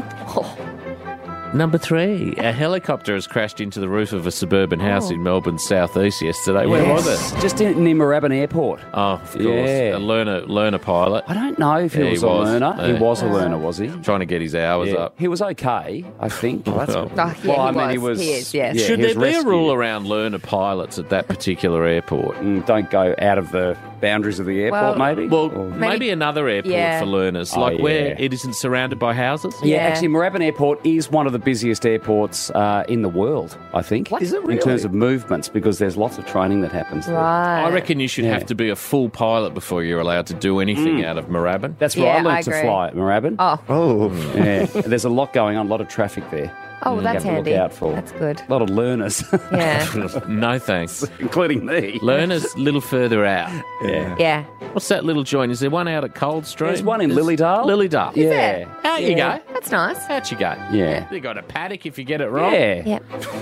Number three, a helicopter has crashed into the roof of a suburban house in Melbourne's southeast yesterday. Where was it? Just in, near Moorabbin Airport. Oh, of course. Yeah. A learner, learner pilot. I don't know if he Yeah, was he a was. learner. He Yeah. was a learner, was he? Trying to get his hours Yeah. up. He was okay, I think. Oh. Oh, yeah, well, he I mean, was. he was. He is, yes. yeah, Should he was there be rescued. a rule around learner pilots at that particular airport? Mm, don't go out of the boundaries of the airport, Well- maybe? Well, Or- maybe, Maybe- another airport Yeah. for learners, Oh, like where yeah. it isn't surrounded by houses. Yeah, Yeah. actually, Moorabbin Airport is one of the busiest airports uh, in the world, I think. Is it In really? terms of movements, because there's lots of training that happens there. Right. I reckon you should Yeah. have to be a full pilot before you're allowed to do anything out of Moorabbin. That's where Yeah, I I learned to agree. fly at Moorabbin. Oh, Oh. Yeah, there's a lot going on, a lot of traffic there. oh, You that's have to handy. look out for. That's good. A lot of learners, Yeah. No thanks. including me. Learners a little further out. Yeah. Yeah. What's that little joint? Is there one out at Coldstream? There's one in There's- Lilydale. Lilydale. Yeah. Out you go. That's nice. Out you go. Yeah. You got a paddock if you get it wrong. Yeah. Yeah.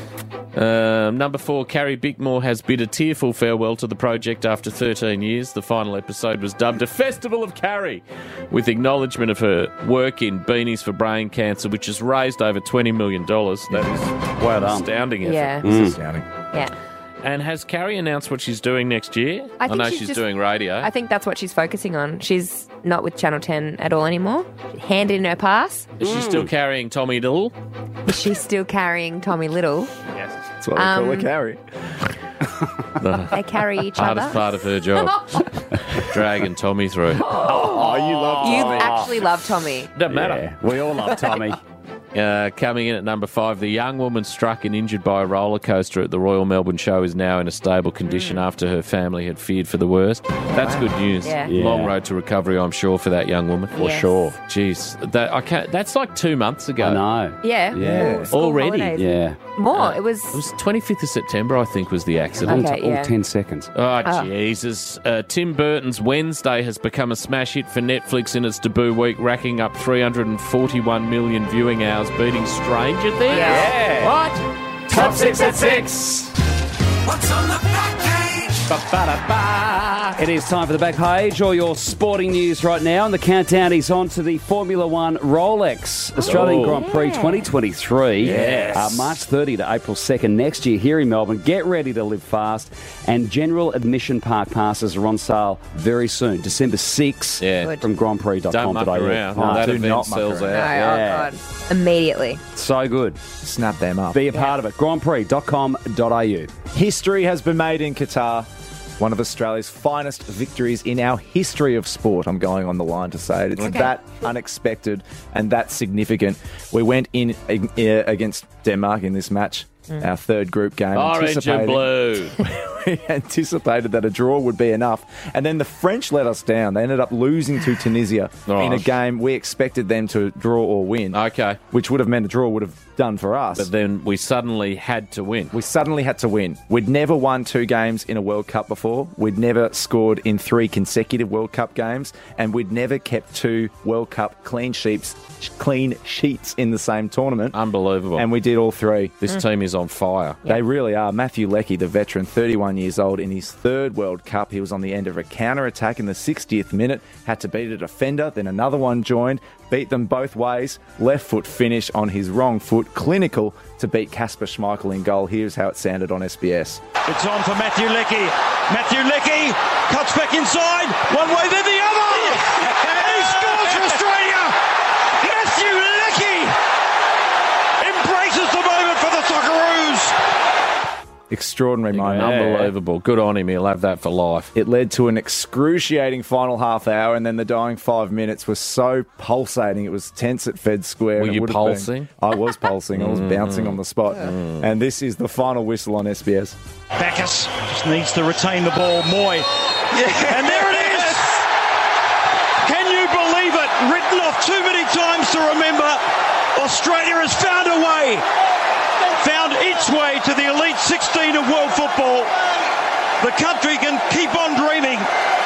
Um, number four, Carrie Bickmore has bid a tearful farewell to the project after thirteen years. The final episode was dubbed a Festival of Carrie, with acknowledgement of her work in Beanies for Brain Cancer, which has raised over twenty million dollars. That is Well done. astounding effort. Yeah. It's astounding. Yeah. And has Carrie announced what she's doing next year? I think know she's she's, just- doing radio. I think that's what she's focusing on. She's not with Channel ten at all anymore. Hand in her pass. Is she still carrying Tommy Little? She's still carrying Tommy Little. That's what I call Um, a carry. They carry each Hardest other. part of her job. Dragging Tommy through. Oh, you love You Tommy. actually love Tommy. Doesn't matter. Yeah. We all love Tommy. Uh, coming in at number five, the young woman struck and injured by a roller coaster at the Royal Melbourne Show is now in a stable condition after her family had feared for the worst. That's good news. Yeah. Yeah. Long road to recovery, I'm sure, for that young woman. For Yes. sure. Jeez, that I can't. That's like two months ago. I know. Yeah. Yeah. All school Already? holidays. Yeah. More. it was. It was twenty-fifth of September, I think, was the accident. Okay, All yeah. ten seconds. Oh, Oh. Jesus. Uh, Tim Burton's Wednesday has become a smash hit for Netflix in its debut week, racking up three hundred forty-one million viewing hours, beating Stranger Things. Yeah. What? Top six at six. What's on the back page? Ba-ba-da-ba. It is time for the back page, all your sporting news right now, and the countdown is on to the Formula One Rolex Australian Oh. Grand Prix twenty twenty-three. Yes. Uh, March thirtieth to April second next year here in Melbourne. Get ready to live fast. And general admission park passes are on sale very soon, December sixth, Yeah. Good. from grand prix dot com Don't dot a u. muck around. No, that do event not muck sells around. No, out. Yeah. oh, God. Immediately. So good. Snap them up. Be a part of it. grand prix dot com dot a u. History has been made in Qatar. One of Australia's finest victories in our history of sport. I'm going on the line to say it. It's Okay. that unexpected and that significant. We went in uh, against Denmark in this match, our third group game. Orange and anticipating- blue. We anticipated that a draw would be enough. And then the French let us down. They ended up losing to Tunisia Oh. in a game we expected them to draw or win, Okay. which would have meant a draw would have done for us. But then we suddenly had to win. We suddenly had to win. We'd never won two games in a World Cup before. We'd never scored in three consecutive World Cup games. And we'd never kept two World Cup clean sheets, clean sheets in the same tournament. Unbelievable. And we did all three. this team is on fire. They really are. Matthew Leckie, the veteran, thirty-one thirty-nine years old. In his third World Cup, he was on the end of a counter-attack in the sixtieth minute, had to beat a defender, then another one joined, beat them both ways, left foot finish on his wrong foot, clinical to beat Kasper Schmeichel in goal. Here's how it sounded on S B S. It's on for Matthew Leckie. Matthew Leckie cuts back inside, one way then the other, and he scores for Australia. Matthew Leckie embraces the moment for the Socceroos. Extraordinary moment. Unbelievable. Good on him. He'll have that for life. It led to an excruciating final half hour, and then the dying five minutes was so pulsating. It was tense at Fed Square. Were and it you would have pulsing? Been, I was pulsing. I was bouncing on the spot. Mm. And this is the final whistle on S B S. Bacchus just needs to retain the ball. Moy. Yeah. And there it is. Can you believe it? Written off too many times to remember. Australia has found a way. Found its way to the Elite sixteen of world football. The country can keep on dreaming.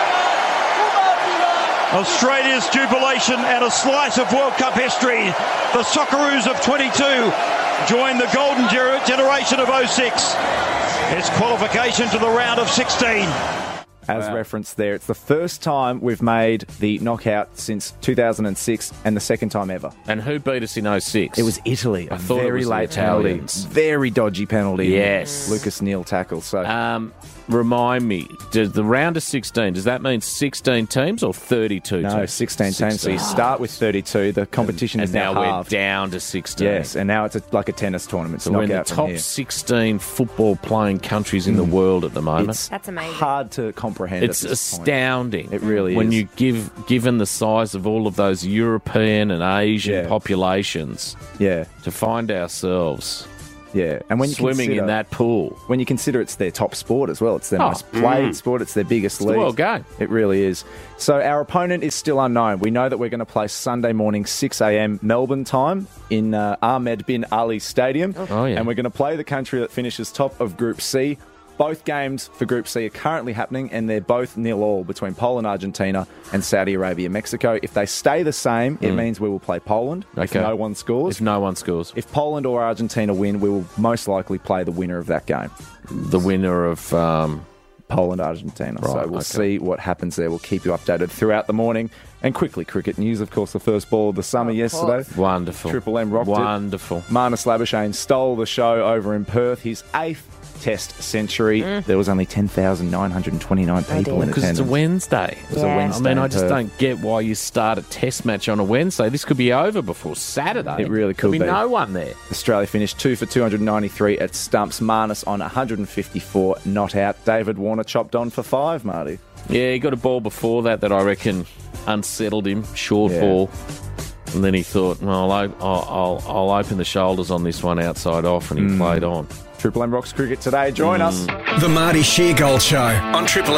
Australia's jubilation and a slice of World Cup history. The Socceroos of twenty-two join the golden ger- generation of oh six. It's qualification to the round of sixteen. As wow. referenced there, it's the first time we've made the knockout since two thousand six and the second time ever. And who beat us in oh six? It was Italy. A I thought very it was late the penalty. Italians. Very dodgy penalty. Yes. Lucas Neal tackle. So, um, remind me, does the round of sixteen, does that mean sixteen teams or thirty-two no, teams? sixteen teams. So you start with thirty-two. The competition and, is and now now halved. we're down to sixteen. Yes, and now it's a, like a tennis tournament. So we're in the knockout from top here. sixteen football-playing countries in the world at the moment. It's That's amazing. hard to comprehend. It's at this point. astounding. It really when is. you give, given the size of all of those European and Asian Yeah. populations, Yeah, to find ourselves yeah. And when you swimming consider, in that pool. when you consider it's their top sport as well, it's their Oh, most played mm. sport, it's their biggest It's league. the world game. It really is. So our opponent is still unknown. We know that we're going to play Sunday morning, six a.m. Melbourne time in uh, Ahmed bin Ali Stadium. Oh, yeah. And we're going to play the country that finishes top of Group C. Both games for Group C are currently happening, and they're both nil all between Poland, Argentina, and Saudi Arabia, Mexico. If they stay the same, it means we will play Poland if Okay. no one scores. If no one scores. If Poland or Argentina win, we will most likely play the winner of that game. The winner of... Um, Poland, Argentina. Right, so we'll okay. see what happens there. We'll keep you updated throughout the morning. And quickly, cricket news, of course, the first ball of the summer yesterday. wonderful. Triple M rocked it. Wonderful. Marnus Labuschagne stole the show over in Perth. His eighth Test century. Mm. There was only ten thousand nine hundred twenty-nine people dear. in Because it's attendance. a Wednesday. It was a Yeah. Wednesday I mean, I in just Perth. don't get why you start a test match on a Wednesday. This could be over before Saturday. It really There'll could be. be. no one there. Australia finished two for two hundred ninety-three at stumps. Marnus on one hundred fifty-four, not out. David Warner chopped on for five, Marty. Yeah, he got a ball before that that I reckon unsettled him. Short Yeah. ball. And then he thought, well, I'll, I'll, I'll, I'll open the shoulders on this one outside off, and he Mm. played on. Triple M rocks cricket today. Join us. The Marty Sheargold Show on Triple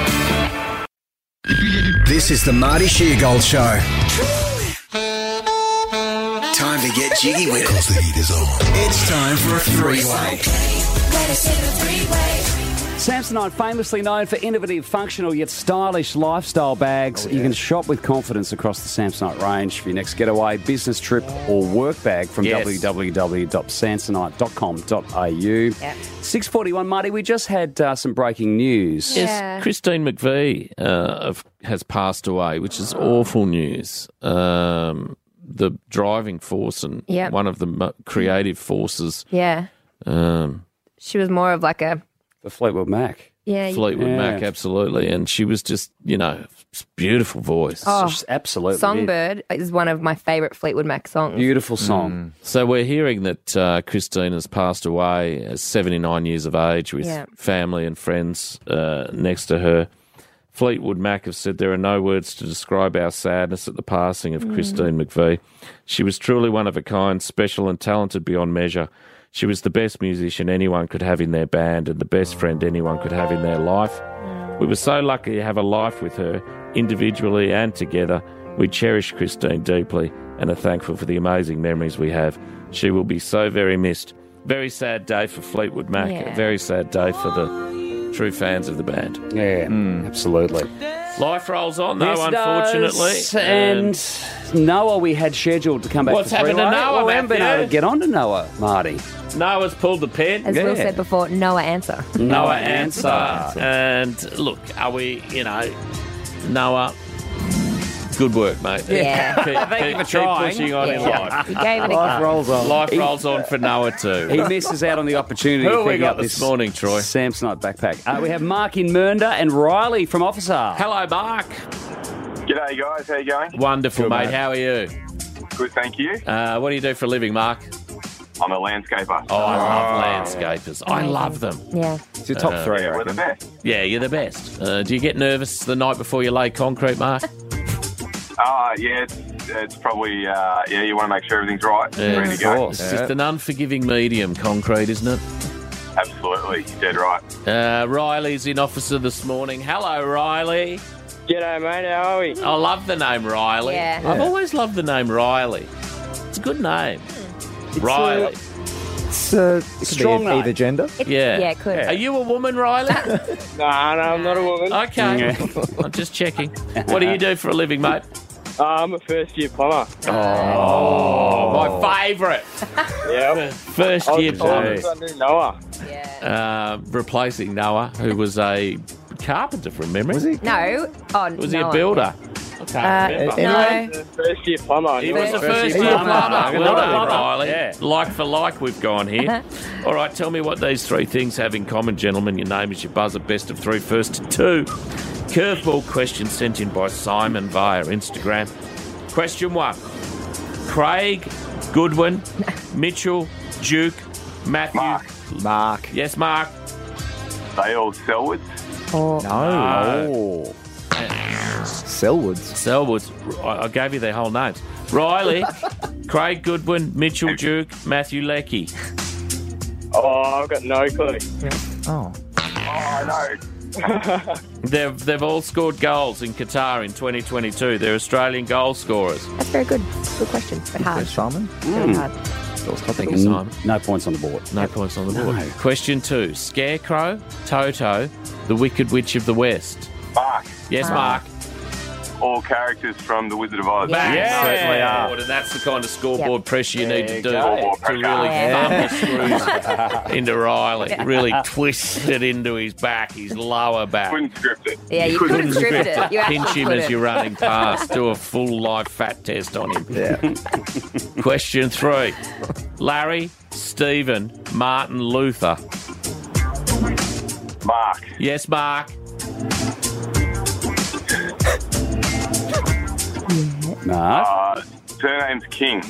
M. This is the Marty Sheargold Show. Time to get jiggy with it. Because the heat is on. It's time for a three-way. Samsonite, famously known for innovative, functional yet stylish lifestyle bags. Oh, yeah. You can shop with confidence across the Samsonite range for your next getaway, business trip or work bag from Yes. w w w dot samsonite dot com dot a u. Yep. six forty-one, Marty, we just had uh, some breaking news. Yeah. Yes, Christine McVie uh, of, has passed away, which is awful news. Um, the driving force and Yep. one of the mo- creative forces. Yeah. Um, She was more of like a... The Fleetwood Mac. Yeah. you- Fleetwood Yeah. Mac, absolutely. And she was just, you know, beautiful voice. Oh, Just absolutely. Songbird is one of my favourite Fleetwood Mac songs. Beautiful song. So we're hearing that uh, Christine has passed away at seventy-nine years of age with Yeah. family and friends uh, next to her. Fleetwood Mac have said there are no words to describe our sadness at the passing of Christine McVie. She was truly one of a kind, special and talented beyond measure. She was the best musician anyone could have in their band and the best friend anyone could have in their life. We were so lucky to have a life with her, individually and together. We cherish Christine deeply and are thankful for the amazing memories we have. She will be so very missed. Very sad day for Fleetwood Mac. Yeah. A very sad day for the true fans of the band. Yeah, absolutely. Life rolls on, though, Yes, it unfortunately. does. And Noah, we had scheduled to come back What's for happened to three-way. Noah, Well, we haven't been Matthew? able to get on to Noah, Marty. Noah's pulled the pen. As Will said before, Noah answer. Noah answer. And look, are we, you know, Noah, good work, mate. Yeah. Keep, Thank you keep- for trying. Keep pushing on in Yeah. life. You gave it a Life go. rolls on. Life He- rolls on for Noah too. He misses out on the opportunity Who of have we picking got up this this morning, Troy? Samsonite backpack. Uh, we have Mark in Mernda and Riley from Officer. Hello, Mark. G'day, guys. How you going? Wonderful, Good, mate. mate. How are you? Good, thank you. Uh, what do you do for a living, Mark? I'm a landscaper. Oh, I love landscapers. I love them. Yeah. It's your top Uh, three, I Yeah, we're the reckon. best. Yeah, you're the best. Uh, do you get nervous the night before you lay concrete, Mark? Ah, yeah, it's, it's probably, uh, yeah, you want to make sure everything's right. Yeah, ready of to go. course. It's just an unforgiving medium, concrete, isn't it? Absolutely. Dead right. Uh, Riley's in Officer this morning. Hello, Riley. G'day, mate. How are we? I love the name Riley. Yeah. I've always loved the name Riley. It's a good name. Riley. It's, uh, it could Strong be name. either gender. Yeah. Yeah, it could. Are you a woman, Riley? No, no, I'm not a woman. Okay. I'm just checking. What do you do for a living, mate? Uh, I'm a first year plumber. Oh, my favourite. Yeah. First I year was, I was plumber. under Noah. Uh, replacing Noah, who was a carpenter from memory. Was he? No. Oh, Was he Noah. a builder? I can't Uh, remember. no. I was a first year plumber. He was a First first year year plumber. plumber. Well done, Plumber. Riley. Yeah. Like for like, we've gone here. All right, tell me what these three things have in common, gentlemen. Your name is your buzzer. Best of three, first to two. Curveball question sent in by Simon via Instagram. Question one. Craig, Goodwin, Mitchell, Duke, Matthew. Mark. Mark. Yes, Mark. They all Selwoods. Oh. No. Selwoods. Selwoods. I I gave you their whole names. Riley, Craig Goodwin, Mitchell Duke, Matthew Leckie. Oh, I've got no clue. Oh. Oh, no. They've, they've all scored goals in Qatar in twenty twenty-two. They're Australian goal scorers. That's very good. Good question, but hard. There's Simon. Very hard. Thank you, Simon. No points on the board. No points on the board. No. Question two. Scarecrow, Toto, the Wicked Witch of the West. Mark. Yes, Mark. All characters from The Wizard of Oz. Yeah. Yeah, certainly are. And that's the kind of scoreboard Yep. pressure you There need to you do go. to really Yeah. thump the screws into Riley. Really twist it into his back, his lower back. Couldn't script it. Yeah, you couldn't script it. You Pinch actually him as couldn't. you're running past. Do a full live fat test on him. Yeah. Question three. Larry, Stephen, Martin Luther. Mark. Yes, Mark. Mark. Uh, surname's King.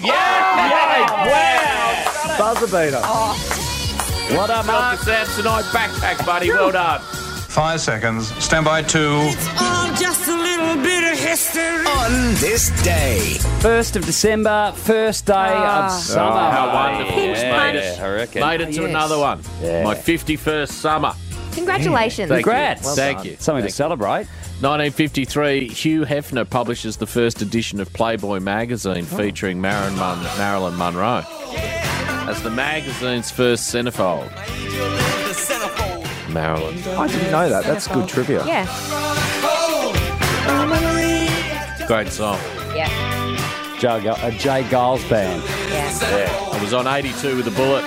Wow! Buzzer beater. Well done, Mark. The Samsonite backpack, buddy. Well done. Five seconds. Stand by two. Just a little bit of history. On this day. First of December, first day Ah. of summer. How wonderful. Pinch Yeah, punch. made it. I reckon. Made it to Yes. another one. Yeah. My fifty-first summer. Congratulations. Thank Congrats. you. Well Thank done. you. Something Thank to celebrate. nineteen fifty-three, Hugh Hefner publishes the first edition of Playboy magazine featuring Marilyn, Mon- Marilyn Monroe as the magazine's first centerfold. Marilyn. I didn't know that. That's good trivia. Yeah. Great song. Yeah. Jay, Gu- uh, Jay Giles Band. Yeah. Yeah. I was on eighty-two with a bullet.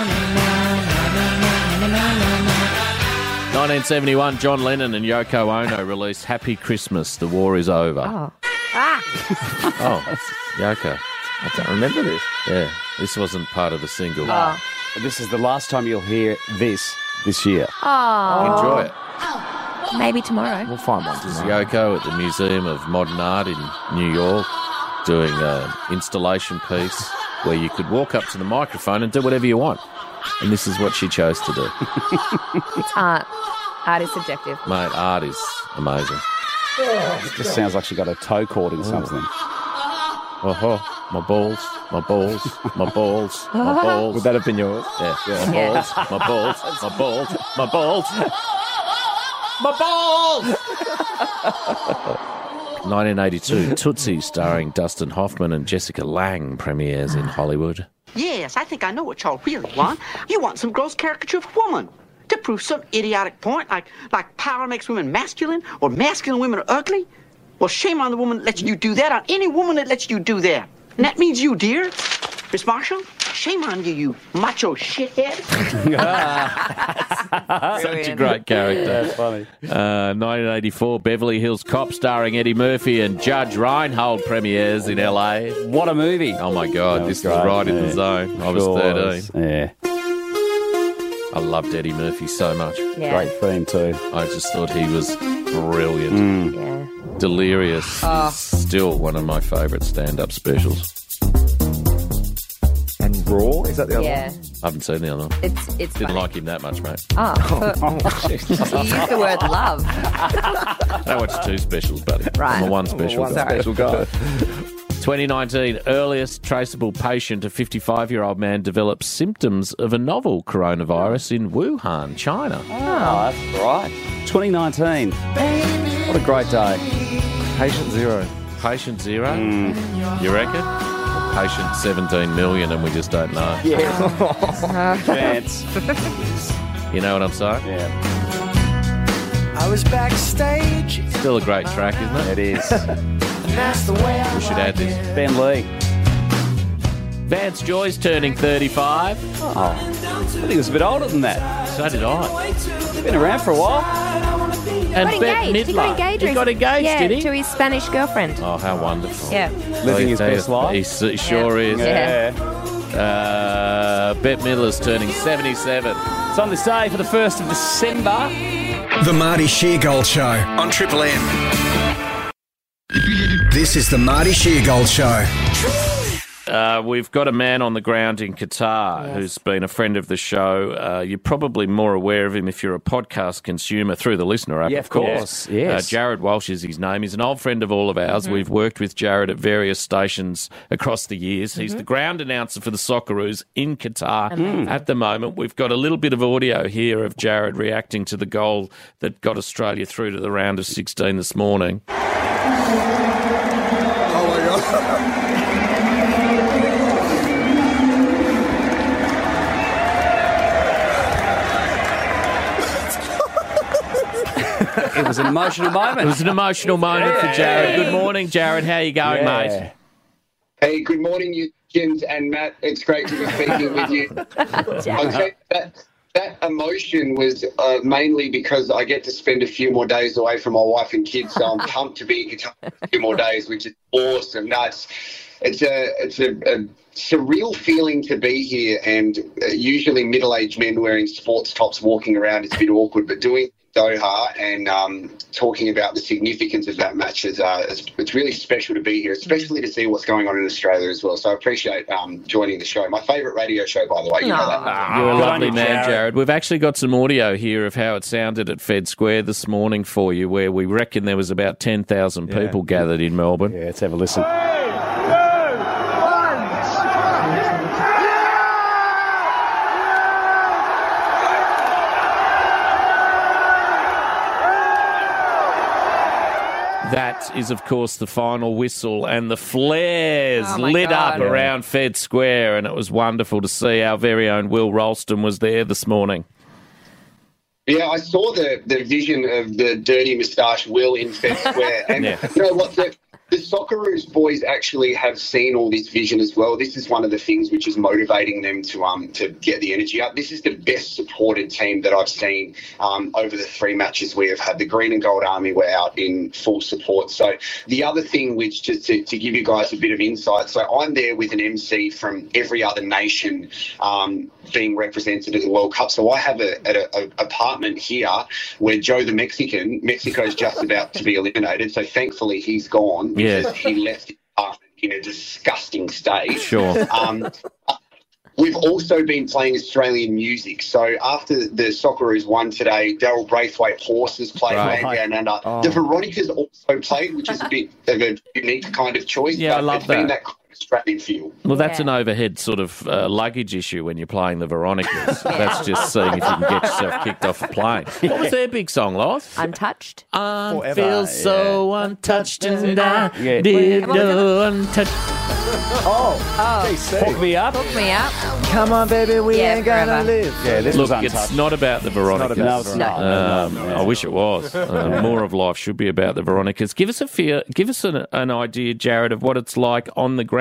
nineteen seventy-one, John Lennon and Yoko Ono released Happy Christmas, The War Is Over. Oh. Ah. Oh, Yoko. I don't remember this. Yeah, this wasn't part of the single. Oh. This is the last time you'll hear this this year. Oh. Enjoy it. Maybe tomorrow. We'll find one This is tomorrow. Yoko at the Museum of Modern Art in New York doing an installation piece where you could walk up to the microphone and do whatever you want. And this is what she chose to do. It's art. Art is subjective. Mate, art is amazing. It just sounds like she got a toe caught in something. Oh, my balls, my balls, my balls, my balls. Would that have been yours? Yeah, Yeah. my balls, my balls, my balls, my balls, my balls. nineteen eighty-two, Tootsie, starring Dustin Hoffman and Jessica Lange, premieres in Hollywood. Yes, I think I know what y'all really want. You want some gross caricature of a woman to prove some idiotic point, like like power makes women masculine or masculine women are ugly. Well, shame on the woman that lets you do that, on any woman that lets you do that. And that means you, dear. Miss Marshall, Shame on you, you macho shithead. Such a great character. That's funny. Uh, nineteen eighty-four, Beverly Hills Cop starring Eddie Murphy and Judge Reinhold premieres in L A. What a movie. Oh, my God. That This was was great, right in the yeah. zone. I was Sure thirteen. was, Yeah. I loved Eddie Murphy so much. Yeah. Great theme, too. I just thought he was brilliant. Mm. Yeah. Delirious. Oh. Still one of my favourite stand-up specials. And Raw? Is that the other Yeah. one? I haven't seen the other one. It's it's Didn't funny. like him that much, mate. Oh, for, you used the word love. I watched two specials, buddy. Right. I'm a one special One guy. special guy. twenty nineteen, earliest traceable patient, a fifty-five-year-old man, develops symptoms of a novel coronavirus in Wuhan, China. Oh, that's right. twenty nineteen. What a great day. Patient zero. Patient zero? Mm. You reckon? Patient seventeen million and we just don't know. Yeah. Chance. You know what I'm saying? Yeah. I was backstage. Still a great track, isn't it? It is. That's the way I We should add this. Ben Lee. Vance Joy's turning thirty-five. Oh, I think he was a bit older than that. So did I. Been around for a while. And got Bette engaged. He got Midler. engaged. He got engaged, yeah, did he? to his Spanish girlfriend. Oh, how wonderful. Yeah. Living his best life. He, s- he sure Yeah. is. Yeah. Uh, Bette Midler's turning seventy-seven. It's on this day for the first of December. The Marty Sheargold Show on Triple M. This is the Marty Sheargold Show. Uh, we've got a man on the ground in Qatar who's been a friend of the show. Uh, you're probably more aware of him if you're a podcast consumer through the listener app, Yeah, of of course. course, yes. Uh, Jared Walsh is his name. He's an old friend of all of ours. We've worked with Jared at various stations across the years. He's the ground announcer for the Socceroos in Qatar at the moment. We've got a little bit of audio here of Jared reacting to the goal that got Australia through to the round of sixteen this morning. Oh my God. It was an emotional moment. It was an emotional moment for Jared. Good morning, Jared. How you going, Yeah. mate? Hey, good morning, you Jins and Matt. It's great to be speaking with you. I'll tell you that, that emotion was uh, mainly because I get to spend a few more days away from my wife and kids, so I'm pumped to be in Qatar for a few more days, which is awesome. No, it's, it's a it's a, a surreal feeling to be here, and uh, usually middle-aged men wearing sports tops walking around, it's a bit awkward, but doing Doha and um, talking about the significance of that match is uh, it's, it's really special to be here, especially to see what's going on in Australia as well. So I appreciate um, joining the show. My favourite radio show, by the way. You know that. You're a Good on lovely you, man, Jared. Jared. We've actually got some audio here of how it sounded at Fed Square this morning for you, where we reckon there was about ten thousand people gathered in Melbourne. Yeah, let's have a listen. That is, of course, the final whistle, and the flares Oh, my lit God. up around Fed Square, and it was wonderful to see. Our very own Will Ralston was there this morning. Yeah, I saw the, the vision of the dirty moustache Will in Fed Square. And Yeah. you know what? The, the Socceroos boys actually have seen all this vision as well. This is one of the things which is motivating them to um to get the energy up. This is the best supported team that I've seen um, over the three matches we have had. The Green and Gold Army were out in full support. So the other thing, which just to, to give you guys a bit of insight, so I'm there with an M C from every other nation um, being represented at the World Cup. So I have a, a, a apartment here where Joe the Mexican, Mexico's just about to be eliminated. So thankfully he's gone because Yeah. he left the apartment in a disgusting state. Sure. Um, We've also been playing Australian music. So after the Socceroos won today, Daryl Braithwaite Horses played Right. Land Down Under. Oh. The Veronicas also played, which is a bit of a unique kind of choice. Yeah, I but love it's been that. that kind of Australian feel. Well, that's Yeah. an overhead sort of uh, luggage issue when you're playing the Veronicas. That's just seeing if you can get yourself kicked off a plane. What was their big song, Loz? Untouched. I Forever, feel so untouched and I Yeah. did What was it? no untouched. Oh, Oh, G C. Hook me up. hook me up. Come on, baby, we Yeah, ain't gonna forever. live. Yeah, this Look, was untouched. it's not about the Veronicas. about No, it's not. Um, No, no, I wish it was. Uh, more of life should be about the Veronicas. Give us a fear. Give us an, an idea, Jared, of what it's like on the ground.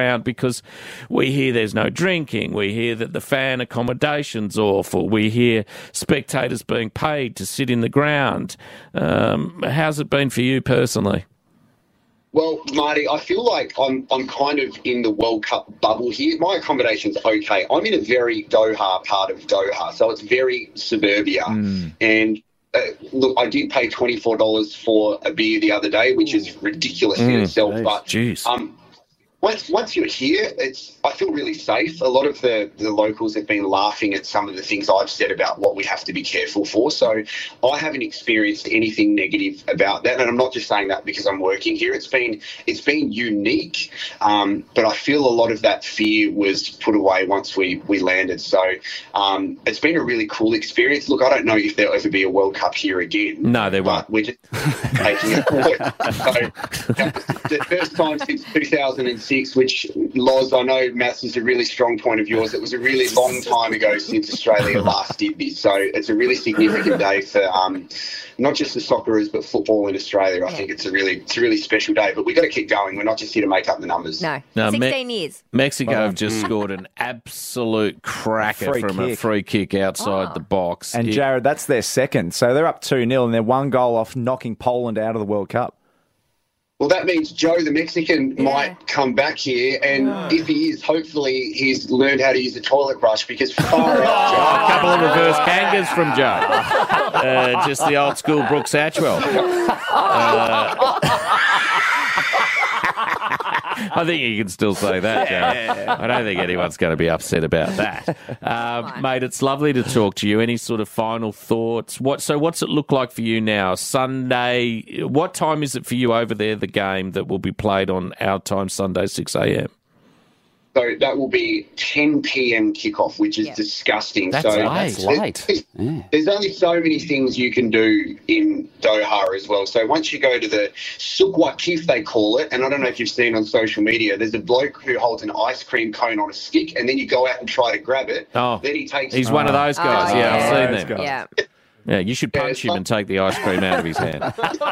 ground because we hear there's no drinking, we hear that the fan accommodation's awful, we hear spectators being paid to sit in the ground. Um, how's it been for you personally? Well, Marty, I feel like I'm I'm kind of in the World Cup bubble here. My accommodation's okay. I'm in a very Doha part of Doha, so it's very suburbia. Mm. And uh, look, I did pay twenty-four dollars for a beer the other day, which is ridiculous in Mm, itself. geez, But geez. um, once once you're here, it's I feel really safe. A lot of the, the locals have been laughing at some of the things I've said about what we have to be careful for. So I haven't experienced anything negative about that, and I'm not just saying that because I'm working here. It's been it's been unique, um, but I feel a lot of that fear was put away once we we landed. So um, it's been a really cool experience. Look, I don't know if there'll ever be a World Cup here again. No, there won't. But we're just taking it forward. So the first time since two thousand six. Which, Loz, I know Maths is a really strong point of yours. It was a really long time ago since Australia last did this. So it's a really significant day for um, not just the Socceroos, but football in Australia. I think it's a really it's a really special day. But we've got to keep going. We're not just here to make up the numbers. No, No, Me- sixteen years. Mexico Well, have just mm. scored an absolute cracker Free from a kick. free kick outside Oh. the box. And It- Jared, that's their second. So they're up two nil and they're one goal off knocking Poland out of the World Cup. Well, that means Joe, the Mexican, might come back here. And if he is, hopefully he's learned how to use a toilet brush because far out, Joe. a couple of reverse kangas from Joe. Uh, just the old school Brooks Atchwell. Uh, I think you can still say that, Joe. I don't think anyone's going to be upset about that. Um, mate, it's lovely to talk to you. Any sort of final thoughts? What? So what's it look like for you now? Sunday, what time is it for you over there, the game that will be played on our time, Sunday, six a.m.? So that will be ten p.m. kickoff, which is disgusting. That's so late. That's late. There's, Yeah. there's only so many things you can do in Doha as well. So once you go to the Souk Waqif, they call it, and I don't know if you've seen on social media, there's a bloke who holds an ice cream cone on a stick, and then you go out and try to grab it. Oh, then he takes. he's one of those guys. Oh, yeah, yeah. I've Those seen them. guys. Yeah. Yeah, you should punch him and take the ice cream out of his hand.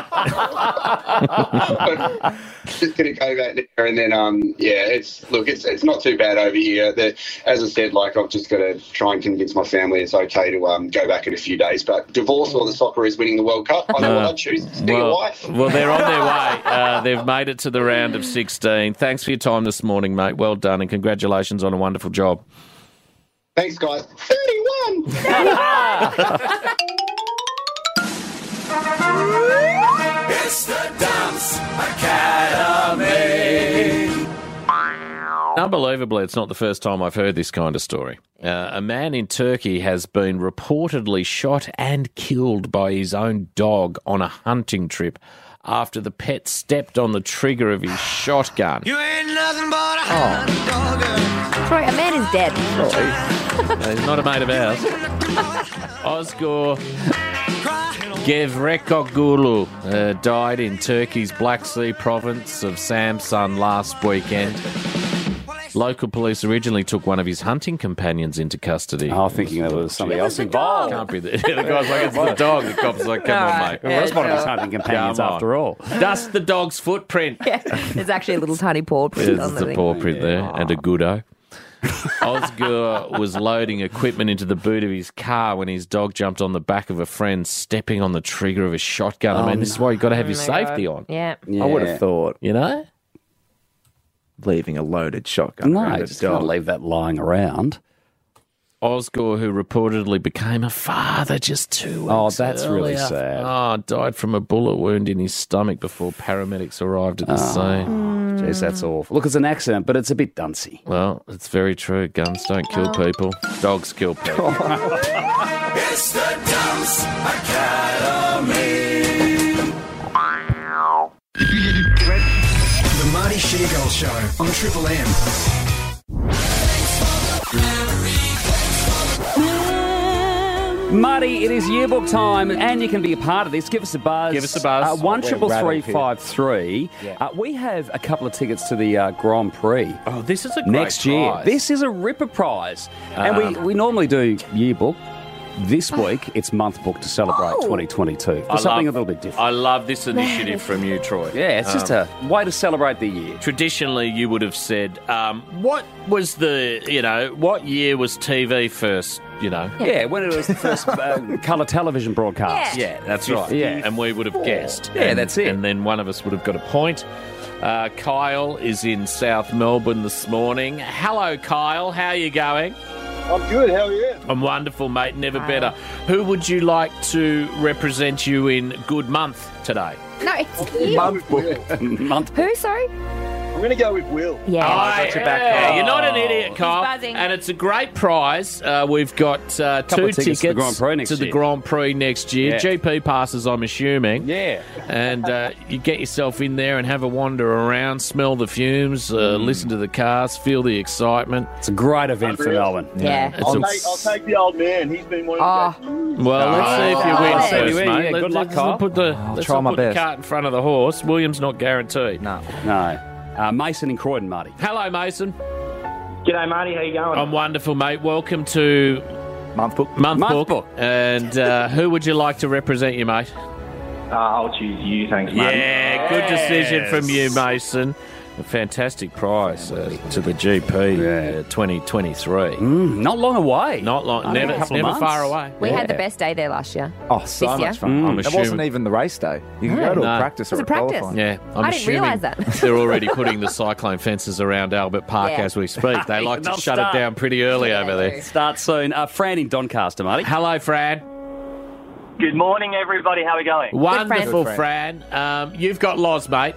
Just going to go back there, and then um, yeah, it's look, it's it's not too bad over here. The, as I said, like I've just got to try and convince my family it's okay to um go back in a few days. But divorce or the Socceroos winning the World Cup, I know what I'd choose. Be a Well, wife. well, they're on their way. Uh, they've made it to the round of sixteen. Thanks for your time this morning, mate. Well done, and congratulations on a wonderful job. Thanks, guys. thirty-one. It's the Dance Academy. Unbelievably, it's not the first time I've heard this kind of story. Uh, a man in Turkey has been reportedly shot and killed by his own dog on a hunting trip after the pet stepped on the trigger of his shotgun. You ain't nothing but a hound dog. Troy, a man is dead. He's not a mate of ours. Ozgur Gevrekoglu uh, died in Turkey's Black Sea province of Samsun last weekend. Local police originally took one of his hunting companions into custody. Oh, thinking there was somebody else involved. Can't be the, the guy's like, it's the dog. The cop's like, come on, mate. Well, that's one of his hunting companions Come on. after all. Dust the dog's footprint. Yeah. There's actually a little tiny paw print There's on the a thing. paw print there and a goodo. Ozgur was loading equipment into the boot of his car when his dog jumped on the back of a friend, stepping on the trigger of a shotgun. I Oh, mean, this is why you've got to have Oh your my safety God. on. Yeah. I would have thought, You know? leaving a loaded shotgun No, around you a just can't dog. leave that lying around. Ozgur, who reportedly became a father just two weeks Oh, that's really earlier. sad. Oh, died from a bullet wound in his stomach before paramedics arrived at the scene. Jeez, that's awful. Look, it's an accident, but it's a bit duncy. Well, it's very true. Guns don't kill people. Dogs kill people. It's the Dance Academy. The Marty Sheargold Show on Triple M. Marty, it is yearbook time, and you can be a part of this. Give us a buzz. Give us a buzz. Uh, one We're triple three rattled here. five three. Yeah. Uh, we have a couple of tickets to the uh, Grand Prix Oh, this is a great next year. prize. This is a ripper prize, and Um, we, we normally do yearbook. This week, it's month book to celebrate Oh. twenty twenty-two. For I something love- a little bit different. I love this initiative from you, Troy. Yeah, it's just Um, a way to celebrate the year. Traditionally, you would have said, um, what was the, you know, what year was T V first, you know? Yeah, when it was the first uh, colour television broadcast. Yeah, that's right. Yeah. And we would have guessed. Yeah, And- that's it. And then one of us would have got a point. Uh, Kyle is in South Melbourne this morning. Hello, Kyle. How are you going? I'm good. How are you? I'm wonderful, mate. Never better. Who would you like to represent you in Good Month today? No, it's you. Month book. Month. Who, sorry? I'm going to go with Will. Yeah. Oh, got your back, yeah. Kyle. You're not an idiot, Kyle. buzzing. And it's a great prize. Uh, we've got uh, Couple two of tickets tickets to the Grand Prix next to the year. Grand Prix next year. Yeah. G P passes, I'm assuming. Yeah. And uh, you get yourself in there and have a wander around, smell the fumes, uh, Mm. listen to the cars, feel the excitement. It's a great event for Unreal. Melbourne. Yeah. It's I'll, a- take, I'll take the old man. He's been wanting Oh. to go. Well, let's see if you Oh. win Let's see first, if you win. mate. Yeah, Let- good luck, let's Kyle. not put the, I'll let's try not my put the best. cart in front of the horse. William's not guaranteed. No. No. Uh, Mason in Croydon, Marty. Hello, Mason. G'day, Marty. How you going? I'm wonderful, mate. Welcome to Month book. Month, Month Book. Book. And uh, who would you like to represent you, mate? Uh, I'll choose you, thanks, mate. Yeah, good decision from you, Mason. A fantastic prize uh, to the G P uh, twenty twenty-three. Mm, not long away. Not long, Only a never, couple of never months. far away. We had the Yeah. best day there last year. Oh, so This much year? fun. Mm. I'm It assuming- wasn't even the race day. You can No. go to No. a practice It was or a practice. qualifying. Yeah, I'm I didn't assuming realise that. they're already putting the cyclone fences around Albert Park Yeah. as we speak. They like to They'll shut start. it down pretty early Yeah, over they there. do. Start soon. Uh, Fran in Doncaster, Marty. Hello, Fran. Good morning, everybody. How are we going? Wonderful, Good, Fran. Um, you've got Loz, mate.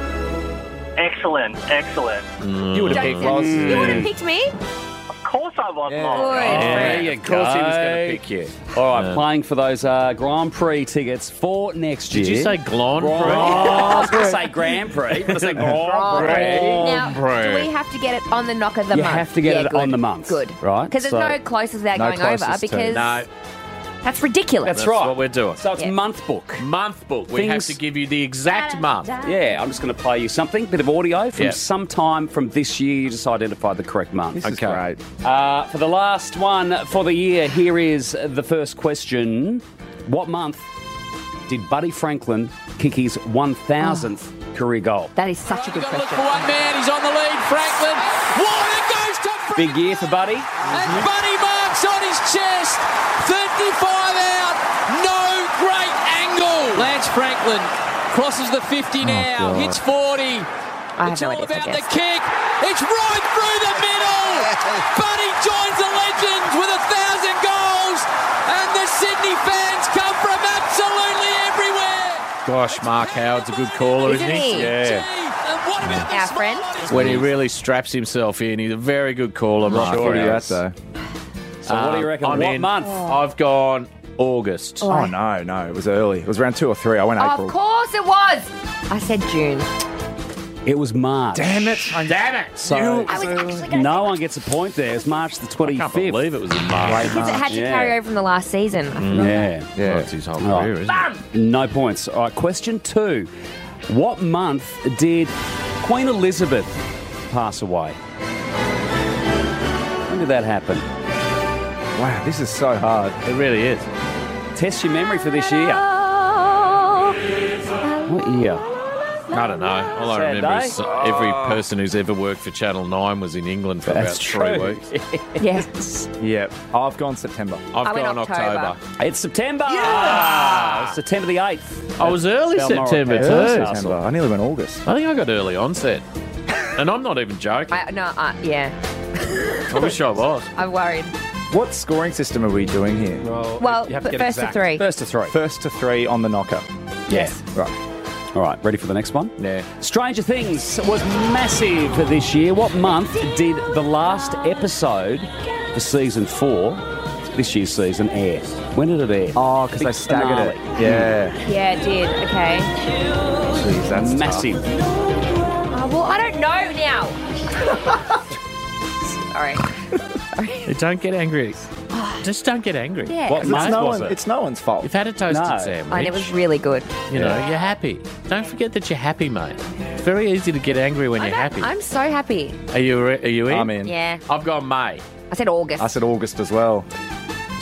Excellent, excellent. You would have picked Loz. You would have picked me? Of course I was, Yeah. Mom. Good. There you Of go. course he was go. going to pick you. All right, Yeah. playing for those uh, Grand Prix tickets for next year. Did you say Grand Prix? I was going to say Grand Prix, but I said Grand Prix. Now, Prix. do we have to get it on the knock of the You month? have to get Yeah, it good. on the month. Good. Right, Because there's so- no closest without No going over closest to. because No, that's ridiculous. That's, that's right. what we're doing. So it's Yeah. month book. Month book. We Things- have to give you the exact month. Yeah, I'm just going to play you something, bit of audio from Yeah. some time from this year. You just identify the correct month. This is great. Uh, for the last one for the year, here is the first question. What month did Buddy Franklin kick his one thousandth career goal? That is such a good question. one man, he's on the lead. Franklin. Warner goes to Franklin. Big year for Buddy. And Buddy marks on his chest. thirty-five out. No great angle. Lance Franklin crosses the fifty now. God. Hits forty. I have It's no all idea. about I the guess. kick. It's right through the middle. Buddy joins the legends with a thousand goals. And the Sydney fans come from absolutely everywhere. Gosh, Mark Howard's a good caller, isn't, Isn't he? Yeah. And what about Our friend? When he really straps himself in, he's a very good caller, Right, Mark what do you Howard. at, though? So what do you reckon? I'm what in. month? I've gone August. Oh, no, no. It was early. It was around two or three. I went Of April. course it was. I said June. It was March. Damn it. Damn it! So I was actually going to no one gets a point there. It's March the I can't twenty-fifth. believe it was in March. Because it had to Yeah. carry over from the last season. I forgot. Yeah. Yeah. Well, it's his whole Right. career, isn't it? No points. All right, question two. What month did Queen Elizabeth pass away? When did that happen? Wow, this is so hard. It really is. Test your memory for this year. What year? I don't know. All I Sad remember day. is every person who's ever worked for Channel nine was in England for That's about three true. weeks. Yes. Yeah. I've gone September. I've I went gone October. October. It's September. Yeah. It's September the eighth. I was early Balmoral September Castle. too. September. I nearly went August. I think I got early onset. And I'm not even joking. I, no, uh, yeah. I wish I was. I'm worried. What scoring system are we doing here? Well, but first to three. First to three. First to three on the knocker. Yes. Right. All right, ready for the next one? Yeah. Stranger Things was massive this year. What month did the last episode for season four, this year's season, air? When did it air? Oh, because they Big staggered finale. it. Yeah. Yeah, it did. Okay. Jeez, that's Massive. Oh, well, I don't know now. Sorry. Hey, don't get angry. Just don't get angry. Yeah. What It's month no, was one, it? it's no one's fault. You've had a toasted No. sandwich. And it was really good. You know, Yeah. you're happy. Don't forget that you're happy, mate. It's very easy to get angry when I you're don't- happy. I'm so happy. Are you re- are you in? I'm in. Yeah. I've gone May. I said August. I said August as well.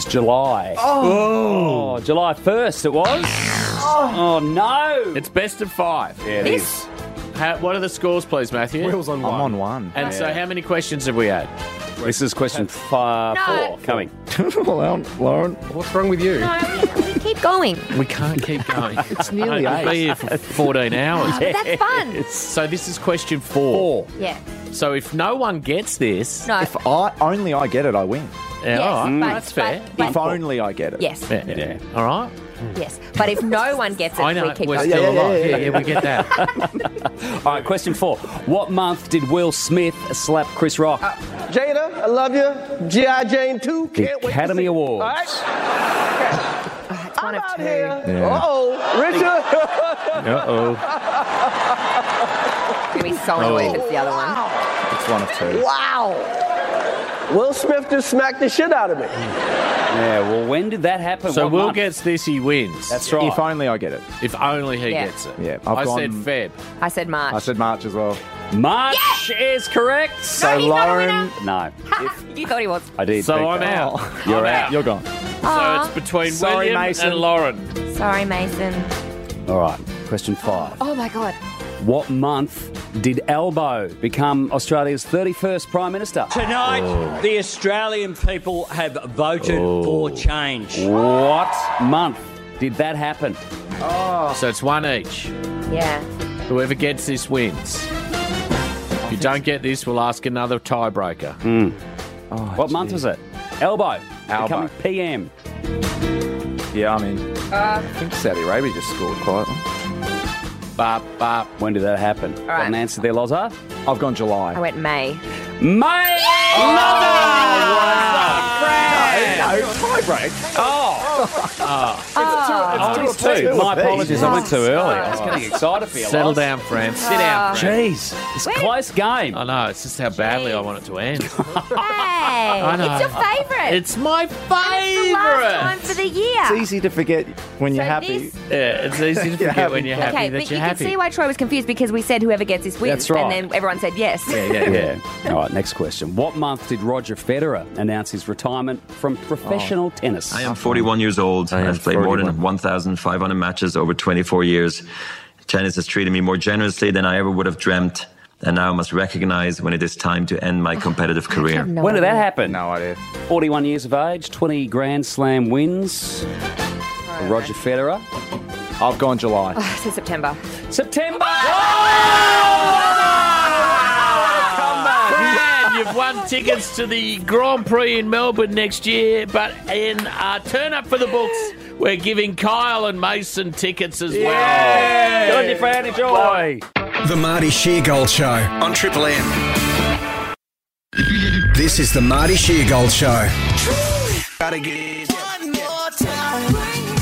was July. Oh. Oh, July first it was. Oh, no. It's best of five. Yeah, it This- is. How, what are the scores, please, Matthew? Will's on one. I'm on one. And so how many questions have we had? This is question five, No. four coming. Lauren, Lauren, What's wrong with you? No, we, we keep going. We can't keep going. it's nearly We'll eight. be here for fourteen hours. But that's fun. So this is question four. Four. Yeah. So if no one gets this, No. If I only I get it, I win. yeah, Yes, all right, but- that's fair. but- but- If only I get it. Yes. yeah, yeah. All right. Yes. But if no one gets it, I know we keep we're going. still Yeah, yeah, alive. yeah, Yeah, yeah. yeah, we get that. All right, question four. What month did Will Smith slap Chris Rock? Jada, I love you. G I. Jane too. The Can't wait to Academy see- Awards. All right. Oh, it's one I'm of out two. here. Yeah. Uh-oh. Richard. Uh-oh. It's going to be so annoying if it's the other one. It's one of two. Wow. Will Smith just smacked the shit out of me. Yeah, well, when did that happen? So What Will month? gets this, he wins. That's right. If only I get it. If only he Yeah. gets it. Yeah, I've I gone- said Feb. I said March. I said March as well. March is correct. So he's not a Lauren, No, You thought he was. I did. So think I'm that. out. You're I'm out. you're gone. So Aw. it's between Sorry, William Mason. and Lauren. Sorry, Mason. All right, question five. Oh, my God. What month did Albo become Australia's thirty-first Prime Minister? Tonight, the Australian people have voted for change. What month did that happen? So it's one each. Yeah. Whoever gets this wins. If you don't get this, we'll ask another tiebreaker. What month was it? Albo. Albo. Becoming P M. Yeah, I mean, I think Saudi Arabia just scored quietly. Bop, bop. When did that happen? right. Got an answer there, Loza? I've gone July. I went May. May! No, tiebreak. I was too. My apologies, I went too early. I was getting excited for you. Settle Loz. down, Fran. Sit down, Fran. Jeez, it's a close game. I know, it's just how badly I want it to end. Hey, I know. it's your favourite. It's my And it's the last time favourite. for the year. It's easy to forget when you're So happy. this- Yeah, it's easy to You're forget when happy. you're happy Okay, that but you're you can happy. see why Troy was confused because we said whoever gets this wins. That's right. And then everyone said yes. Yeah, yeah, yeah. Yeah. All right, next question. What month did Roger Federer announce his retirement from professional tennis? I am forty-one years old. I am I've played more than forty-one. one thousand five hundred matches over twenty-four years. Tennis has treated me more generously than I ever would have dreamt. And now I must recognize when it is time to end my competitive career. No when did that idea. happen? No idea. forty-one years of age, twenty Grand Slam wins. for Roger Federer. I've gone July. Oh, I said September. September! Fran, you've won tickets to the Grand Prix in Melbourne next year, but in uh, turn up for the books, we're giving Kyle and Mason tickets as well. Good on you, Fran. Enjoy. The Marty Sheargold Show on Triple M. This is the Marty Sheargold Show. Gotta get one more time.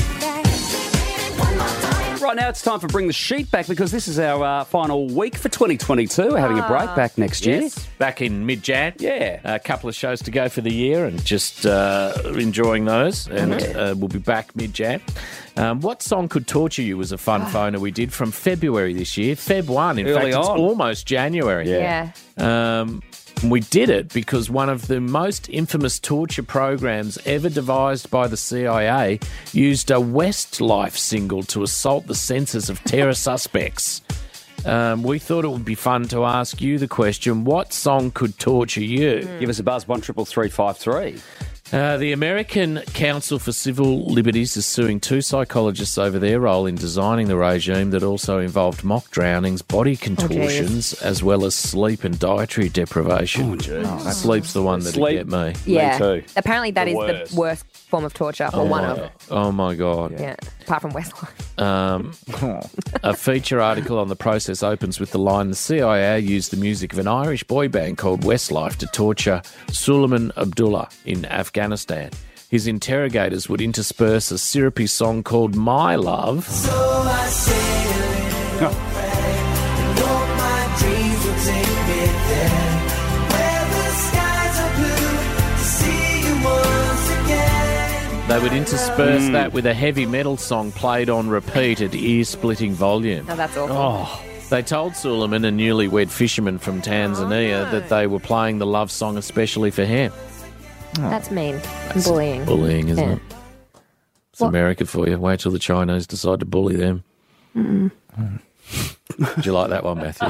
Right now, it's time for Bring the Sheet Back because this is our uh, final week for twenty twenty-two. We're having a break back next year. Yes, back in mid-Jan. Yeah. A couple of shows to go for the year and just uh, enjoying those. And uh, we'll be back mid-Jan. Um, what song could torture you was a fun phoner we did from February this year. Feb one. In Early fact, it's on. almost January. Yeah. Um, we did it because one of the most infamous torture programs ever devised by the C I A used a Westlife single to assault the senses of terror suspects. Um, we thought it would be fun to ask you the question, what song could torture you? Give us a buzz, one triple three five three. Uh, the American Council for Civil Liberties is suing two psychologists over their role in designing the regime that also involved mock drownings, body contortions, as well as sleep and dietary deprivation. Oh, geez. Sleep's the one that'd Sleep. get me. Yeah. too. Apparently that The is worst. the worst form of torture, or Oh one my- of. Oh, my God. Yeah. Apart from Westlife. Um, a feature article on the process opens with the line, the C I A used the music of an Irish boy band called Westlife to torture Suleiman Abdullah in Afghanistan. His interrogators would intersperse a syrupy song called My Love. So I say a little prayer, and hope my dreams will take me there, where the skies are blue, to see you once again. They would intersperse that with a heavy metal song played on repeat at ear-splitting volume. Oh, that's awful. Oh. They told Suleiman, a newlywed fisherman from Tanzania, that they were playing the love song especially for him. That's mean. Bullying. Bullying, isn't Yeah. it? It's America for you. Wait till the Chinese decide to bully them. Mm. Do you like that one, Matthew?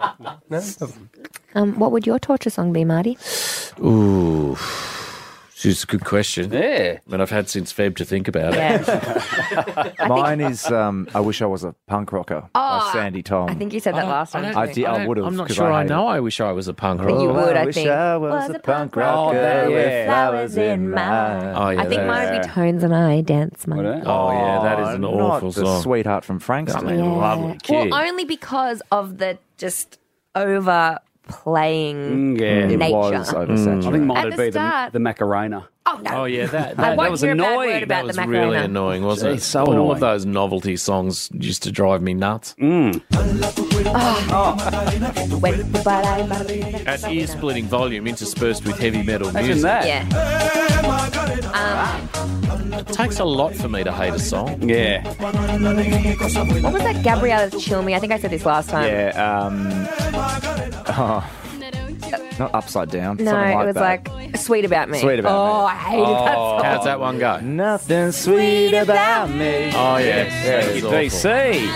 Um, what would your torture song be, Marty? Ooh, it's a good question. Yeah. I mean, I've had since Feb to think about Yeah. it. Mine is um, I Wish I Was a Punk Rocker Oh, by Sandy Tom. I think you said that last time. I, did, I would have. I'm not sure I know I wish I was a punk I think rocker. you would, I wish think. I was a punk rocker that- with yeah. flowers in my Oh, yeah, I think that mine is- would be Tones and I Dance, Money. Oh, yeah, that is an not awful the song. Sweetheart from Frankston. I mean, lovely kid. Well, only because of the just overplaying Mm, yeah. It nature. was oversaturated. I think mine At would the be the, start- the Macarena. Oh, no. Oh, yeah, that, I that, won't that was hear a bad annoying. word about That the was Macarena. really annoying, wasn't Gee, it? so All annoying. of those novelty songs used to drive me nuts. At ear-splitting volume interspersed with heavy metal Imagine music. that. Yeah. Um, It takes a lot for me to hate a song. Yeah. what was that Gabriella Chill Me? I think I said this last time. Yeah. Um, oh, not Upside Down. No, something like it was that. like Sweet About Me. Sweet About oh, Me. I hated that Oh, song. how's that one go? Nothing sweet about me. Oh, yeah. Thank you, D C.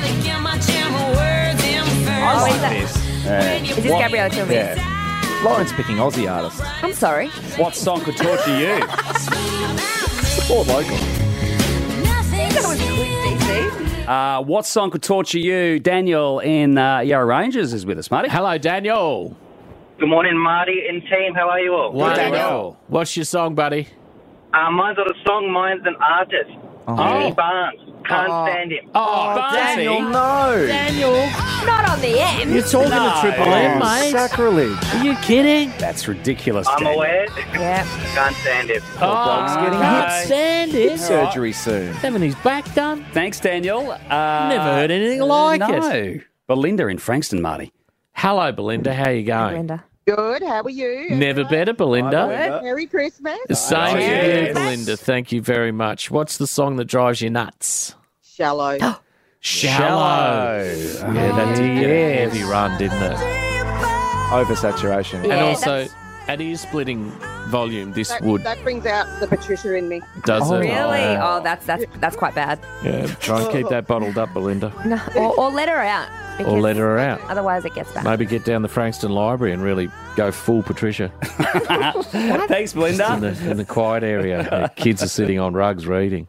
Oh, I is like that- this. Yeah. Is this Gabriella Chill Me? Yeah. Lauren's picking Aussie artists. I'm sorry. What song could torture you? Or local. That was quick, D C. Uh, what song could torture you? Daniel in uh, Yarra Rangers is with us, Marty. Hello, Daniel. Good morning, Marty and team. How are you all? Wow. What's your song, buddy? Uh, mine's not a song. Mine's an artist. Oh. Kenny Barnes. Can't Oh. stand him. Oh, Daniel, no. Daniel. Not on the M. You're talking No. to Triple M, mate. Sacrilege. Are you kidding? That's ridiculous, I'm Daniel. aware. Yeah. Can't stand him. Dog's getting can't hit. stand it. Surgery soon. Having his back done. Thanks, Daniel. Uh, Never heard anything like no. it. Belinda in Frankston, Marty. Hello, Belinda. How you going? Linda. Good. How are you? Never better, Belinda. Good. Merry Christmas. Same to Yes. you, Belinda. Thank you very much. What's the song that drives you nuts? Shallow. Shallow. Yeah, that did get a heavy run, didn't it? Oversaturation. And Yeah, also, that's- at ear-splitting volume, this That, would that brings out the Patricia in me. does Oh, it. Really? Oh, that's that's that's quite bad. Yeah, try and keep that bottled up, Belinda. No, or, or let her out. Or because let her out. Otherwise, it gets bad. Maybe get down the Frankston Library and really go full Patricia Thanks, Belinda. in the, in the quiet area. The kids are sitting on rugs reading.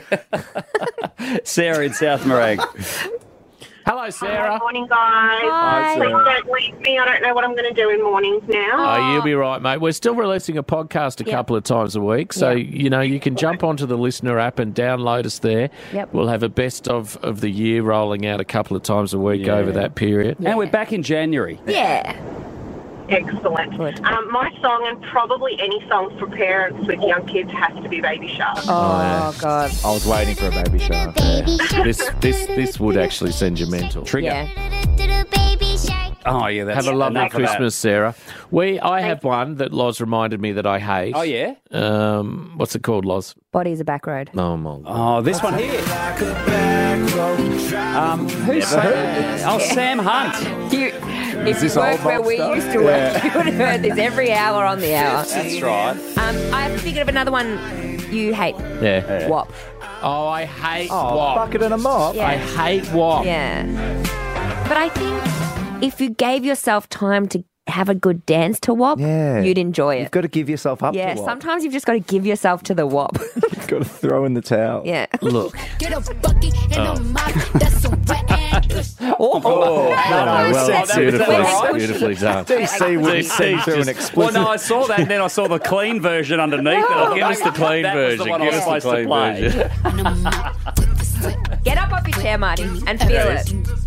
Sarah in South Morag. Hello, Sarah. Good morning, guys. Hi. Please don't leave me. I don't know what I'm going to do in mornings now. Oh, you'll be right, mate. We're still releasing a podcast a Yep. couple of times a week. So, Yep. you know, you can jump onto the listener app and download us there. Yep. We'll have a best of, of the year rolling out a couple of times a week Yeah. over that period. And we're back in January. Yeah. Excellent. Good. Um, my song, and probably any song for parents with young kids, has to be Baby Shark. Oh, God. I was waiting for a baby shark. This this this would actually send you mental. Trigger. Yeah. Oh, yeah, that's Have a lovely enough of that. Christmas, Sarah. We I have one that Loz reminded me that I hate. Oh, yeah? Um, what's it called, Loz? Body's a back road. Oh, my God. Oh, this one here. Um, who's Sam? Oh, Sam Hunt. You, if you this worked old where Bob we stuff? used to work, you would have heard this every hour on the hour. That's right. Um, I figured of another one you hate. Yeah. W A P. Oh, I hate Oh, W A P. bucket and a mop. Yeah. I hate W A P. Yeah. But I think if you gave yourself time to have a good dance to W A P, Yeah. you'd enjoy it. You've got to give yourself up Yeah, to what? sometimes you've just got to give yourself to the W A P. You've got to throw in the towel. Yeah. Look. Get a bucket and Oh. a mop. That's some wet ass. Oh, no, no, well, that's beautifully, right. beautifully done. D C would send through an Well, explicit. no, I saw that, and then I saw the clean version underneath it. I Give us the clean that was version. the one Give I was us the supposed to clean play. version. Get up off your chair, Marty, and feel it.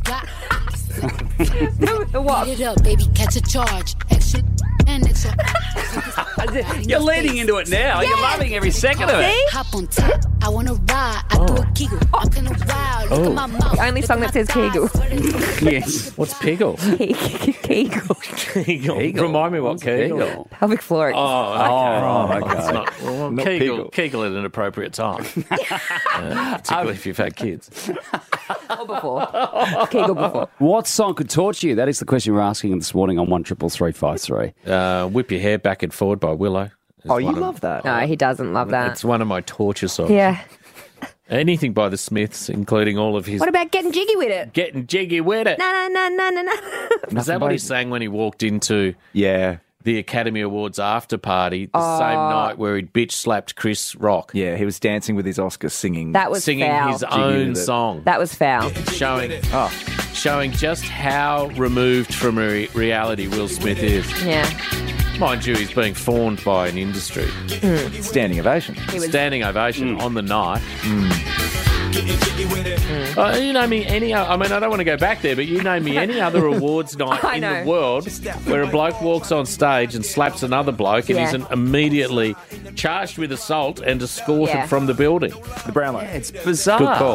the W A P. Get it up, baby. Catch a charge. Extra and extra. You're leaning into it now. You're loving every second of it. Hop on top. I want to ride. I do a kegel. I'm gonna wild. Look at my mouth. The only song that says Kegel. Yes. What's Piggle? Kegel. Kegel. Remind me what Kegel. Kegel. Pelvic floor. Oh, okay. Oh, okay. It's not, well, Not Kegel, Piggle. Kegel at an appropriate time. uh, particularly if you've had kids. Or before. Kegel before. What song could torture you? That is the question we're asking this morning on one triple three five three. Uh, Whip Your Hair Back and Forward by Willow. Oh, you one of- love that? No, he doesn't love that. It's one of my torture songs. Yeah. Anything by the Smiths, including all of his What about getting jiggy with it? Getting Jiggy With It. No, no, no, no, no, no. Is that what he sang when he walked into Yeah. the Academy Awards after party the Oh. same night where he'd bitch slapped Chris Rock? Yeah, he was dancing with his Oscar singing. That was singing foul. his Jiggy own with it. song, That was foul. showing Oh, showing just how removed from re- reality Will Smith is. Yeah. Mind you, he's being fawned by an industry. standing ovation. He was. Standing ovation Mm. on the night. Uh, you know me any. I mean, I don't want to go back there, but you name me any other awards night I in know. the world where a bloke walks on stage and slaps another bloke and Yeah. isn't immediately charged with assault and escorted Yeah. from the building. The Brownlow. It's bizarre. Good call.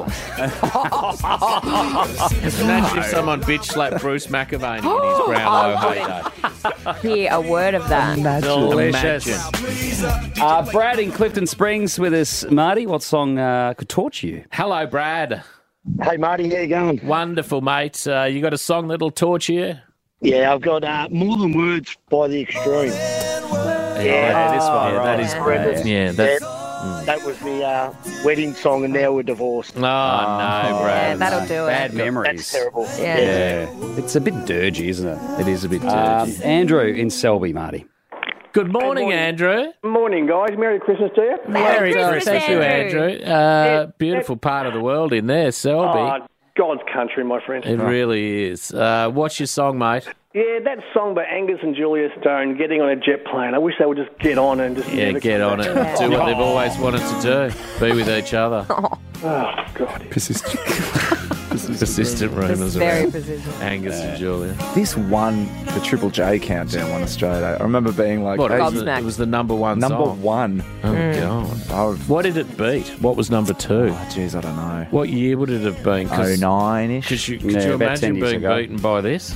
Imagine if someone bitch slapped Bruce McAvaney in his Brownlow heyday. Hear a word of that. Delicious. Uh, Brad in Clifton Springs with us. Marty, what song uh, could torture you? Hello, Brad. Hey, Marty, how you going? Wonderful, mate. Uh, you got a song that'll torture you? Yeah, I've got uh, More Than Words by The Extreme. Yeah, this one. Yeah, that is Yeah. great. Yeah, that's. Yeah, that was the uh, wedding song, and now we're divorced. Oh, no, Brad. Yeah, that'll do Bad it. memories. That's terrible. Yeah. Yeah. It's a bit dirgy, isn't it? It is a bit Um, dirty. Andrew in Selby, Marty. Good morning, Andrew. Morning, guys. Merry Christmas to you. Merry Christmas, Christmas. Thank you, Andrew. Andrew. Uh, beautiful part of the world in there, Selby. Oh, God's country, my friend. It really is. Uh, what's your song, mate? Yeah, that song by Angus and Julia Stone, Getting on a Jet Plane. I wish they would just get on and just... Yeah, never get come on back. it. and Do what they've always wanted to do. Be with each other. Oh, God. Persistent. Persistent rumours Very around persistent. Angus and Julia. This won the Triple J countdown on Australia. I remember being like, What, it hey, was, the, it was the number one number song? one. Oh, Mm. God. Oh, What did it beat? What was number two? jeez, I don't know. What year would it have been? Oh nine-ish. Could you, could Yeah, you about ten imagine years being ago. beaten by this?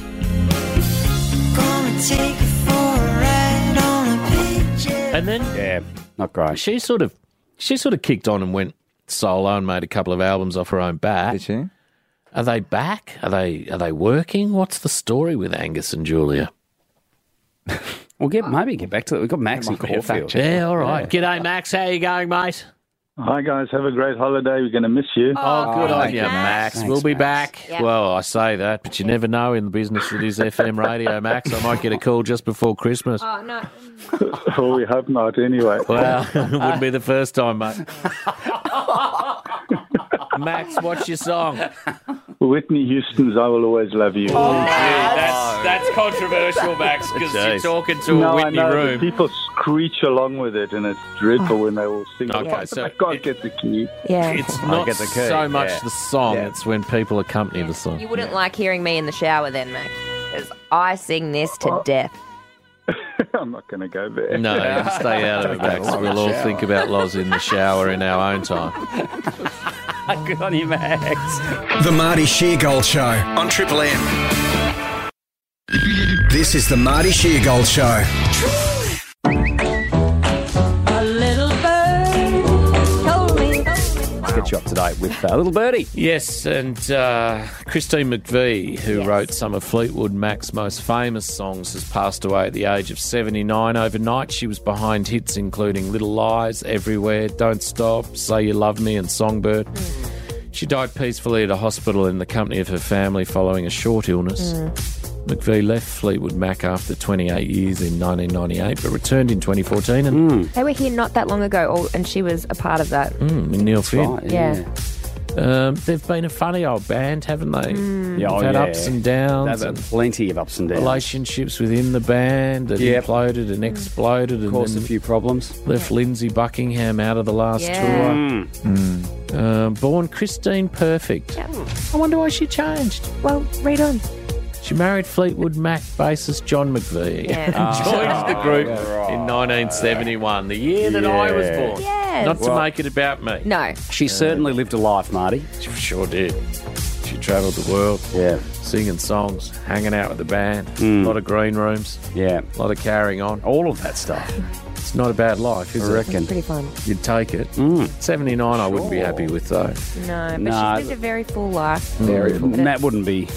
And then Yeah, not great. she sort of she sort of kicked on and went solo and made a couple of albums off her own bat. Did she? Are they back? Are they are they working? What's the story with Angus and Julia? We'll get maybe get back to it. We've got Max in Caulfield. Yeah, all right. G'day, Max. How you going, mate? Hi, guys. Have a great holiday. We're going to miss you. Oh, good on thank you, you, Max. Thanks, we'll be Max. back. Yep. Well, I say that, but you never know in the business that is F M radio, Max. I might get a call just before Christmas. Oh, no. Oh, we hope not anyway. Well, it wouldn't be the first time, mate. Max, what's your song? Whitney Houston's I Will Always Love You. Oh, that's, that's controversial, Max, because you're Jeez. talking to a no, I Whitney know, room. but people screech along with it, and it's dreadful when they all sing. Okay, it. so I can't it- get the key. Yeah. It's I not get the key, so much yeah. the song, Yeah. it's when people accompany the song. You wouldn't like hearing me in the shower then, Max. Because I sing this to death. I'm not going to go there. No, you stay out of it, Max. We'll all think about Loz in the shower in our own time. Good on you, Max. The Marty Sheargold Show on Triple M. This is the Marty Sheargold Show. A little bird told me. Let's get you up to date with uh, Little Birdie. Yes, and uh, Christine McVie, who Yes. wrote some of Fleetwood Mac's most famous songs, has passed away at the age of seventy-nine overnight. She was behind hits including Little Lies, Everywhere, Don't Stop, Say You Love Me, and Songbird. She died peacefully at a hospital in the company of her family following a short illness. McVie left Fleetwood Mac after twenty-eight years in nineteen ninety-eight, but returned in twenty fourteen and They were here not that long ago, oh, and she was a part of that. mm, in Neil Finn. Right, Yeah. Um, they've been a funny old band, haven't they? Yeah, oh, They've had yeah. ups and downs. They've and had plenty of ups and downs. relationships within the band that Yep. imploded and exploded and Caused a then few problems. left Lindsay Buckingham out of the last Yeah. tour. Mm. Um, born Christine Perfect. I wonder why she changed. Well, read on. She married Fleetwood Mac bassist John McVie Yeah. and joined the group in nineteen seventy-one, the year that I was Yeah. born. Yes. Not to Well- make it about me. No. She certainly lived a life, Marty. She sure did. She travelled the world. Yeah. Singing songs, hanging out with the band, Mm. a lot of green rooms, Yeah. a lot of carrying on. All of that stuff. It's not a bad life, is I it? reckon. Pretty fun. You'd take it. Mm. seventy-nine I wouldn't be Sure. happy with, though. No, but Nah. she lived a very full life. Very full. And that wouldn't be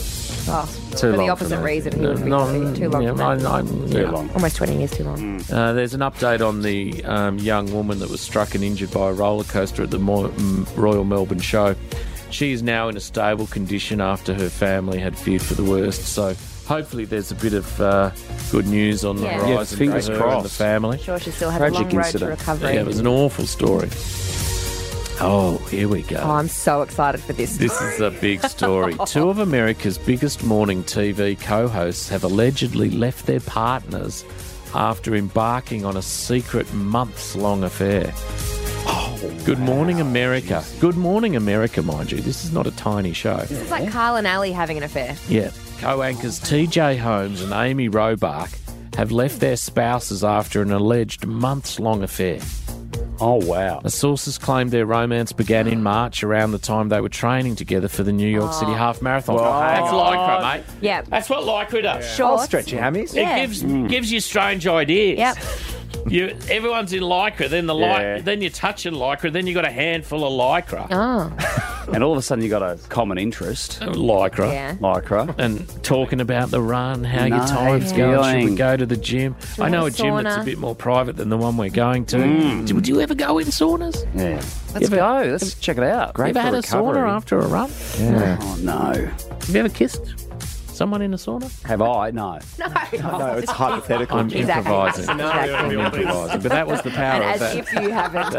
Oh, Too for long the opposite for me. reason, he No, would be no, too long yeah, for me. I- I'm- Too yeah. long. Almost twenty years too long. Uh, there's an update on the um, young woman that was struck and injured by a roller coaster at the Mo- M- Royal Melbourne Show. She is now in a stable condition after her family had feared for the worst. So hopefully there's a bit of uh, good news on the Yeah. horizon Yeah, fingers for her and the crossed. family. I'm sure she still has a long Tragic road incident. to recovery. Yeah, it was an awful story. Oh, here we go. Oh, I'm so excited for this. This is a big story. Two of America's biggest morning T V co-hosts have allegedly left their partners after embarking on a secret months-long affair. Oh, Good Morning America. Good Morning America, mind you. This is not a tiny show. This is like Carl and Ali having an affair. Yeah. Co-anchors T J Holmes and Amy Robark have left their spouses after an alleged months-long affair. Oh, wow. The sources claimed their romance began in March around the time they were training together for the New York City Half Marathon. Well, That's hang Lycra, mate. Yeah. That's what Lycra does. Shorts. I'll stretch your hammies. Yeah. It gives gives you strange ideas. Yep. You everyone's in Lycra, then the Yeah. ly- then you're touching Lycra, then you got a handful of Lycra. Oh. And all of a sudden you got a common interest. Lycra. Yeah. Lycra. And talking about the run, how your Nice time's going, should we feeling. go to the gym? I know a gym that's a sauna. bit more private than the one we're going to. Mm. Do, do you ever go in saunas? Yeah. Let's ever- go. Let's check it out. you ever for had recovery. a sauna after a run? Yeah. Oh, no. Have you ever kissed someone in a sauna? Have I? No. No. No, it's hypothetical. I'm Exactly. improvising. Exactly. I'm improvising. But that was the power And of as that. if you haven't.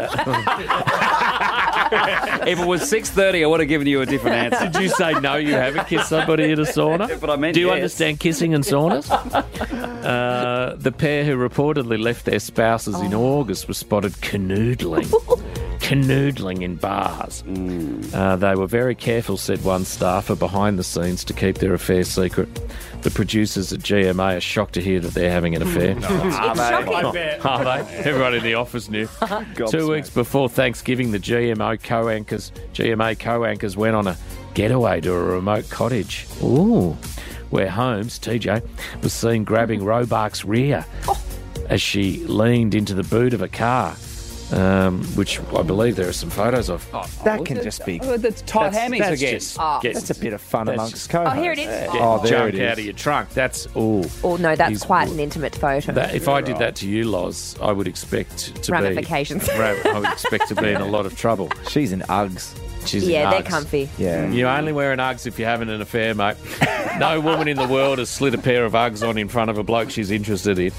If it was six thirty, I would have given you a different answer. Did you say no, you haven't kissed somebody in a sauna? But I meant Do you yes. understand kissing and saunas? uh, the pair who reportedly left their spouses in August were spotted canoodling. Canoodling in bars. Uh, they were very careful, said one staffer, behind the scenes to keep their affair secret. The producers at G M A are shocked to hear that they're having an affair. It's shocking. Are they? Everyone in the office knew. Two weeks before Thanksgiving, the G M O co-anchors, G M A co-anchors went on a getaway to a remote cottage. Ooh, where Holmes, T J, was seen grabbing Robark's rear as she leaned into the boot of a car. Um, which I believe there are some photos of. That can just be. Oh, that's tight That's- hammies, that's I guess. just- Oh. get- That's a bit of fun That's amongst just- co-hosts. Oh, here it is. Get Oh, there junk it out is. of your trunk. That's ooh. Oh, no, that's He's- quite an intimate photo. That, if I did that to you, Loz, I would expect to Ramifications. be. Ram- I would expect to be in a lot of trouble. She's in Uggs. She's in yeah, they're Uggs. comfy. Yeah. You only wear an Uggs if you're having an affair, mate. No woman in the world has slid a pair of Uggs on in front of a bloke she's interested in.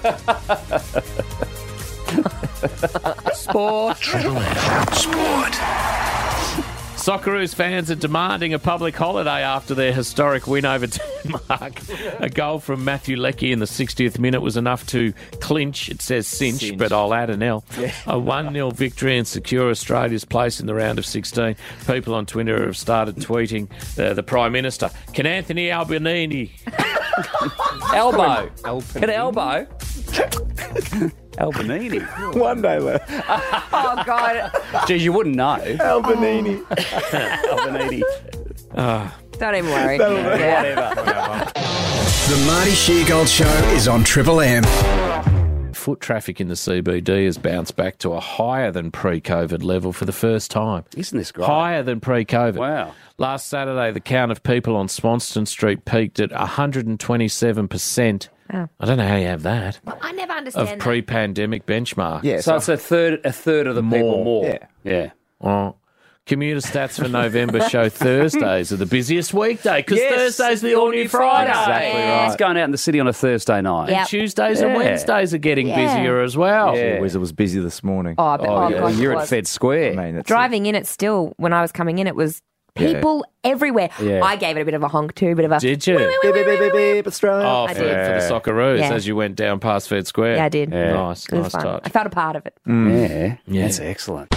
Sport. Sport. Socceroos fans are demanding a public holiday after their historic win over Denmark. A goal from Matthew Leckie in the sixtieth minute was enough to clinch, it says cinch, Cinch. but I'll add an L. Yeah. A one nil victory and secure Australia's place in the round of sixteen. People on Twitter have started tweeting the, the Prime Minister. Can Anthony Albanese... Elbow. Can elbow. Albanini. One day left. Oh, God. Geez, you wouldn't know. Albanini. Albanini. Don't even worry. Whatever. The Marty Sheargold Show is on Triple M. Foot traffic in the C B D has bounced back to a higher than pre-COVID level for the first time. Isn't this great? Higher than pre-COVID. Wow. Last Saturday, the count of people on Swanston Street peaked at one hundred twenty-seven percent. Oh. I don't know how you have that. I never understand Of that. pre-pandemic benchmark. Yeah, So it's a third, a third of the people more. Yeah. Yeah. Oh. Commuter stats for November show Thursdays are the busiest weekday because Yes, Thursday's the all-new Friday. Exactly right. It's going out in the city on a Thursday night. Yeah. And Tuesdays and Yeah. Wednesdays are getting Yeah. busier as well. Yeah. Always, it was busy this morning. Oh, but, oh, Yeah, God, you're it at was. Fed Square. I mean, it's Driving in it still, when I was coming in, it was people everywhere. Yeah. I gave it a bit of a honk too, a bit of a... Did you? beep, beep, beep, beep, beep, Australia. Oh, I for, did. for the Socceroos Yeah. as you went down past Fed Square. Yeah, I did. Yeah. Nice, It was nice fun. touch. I felt a part of it. Yeah. Yeah. That's excellent.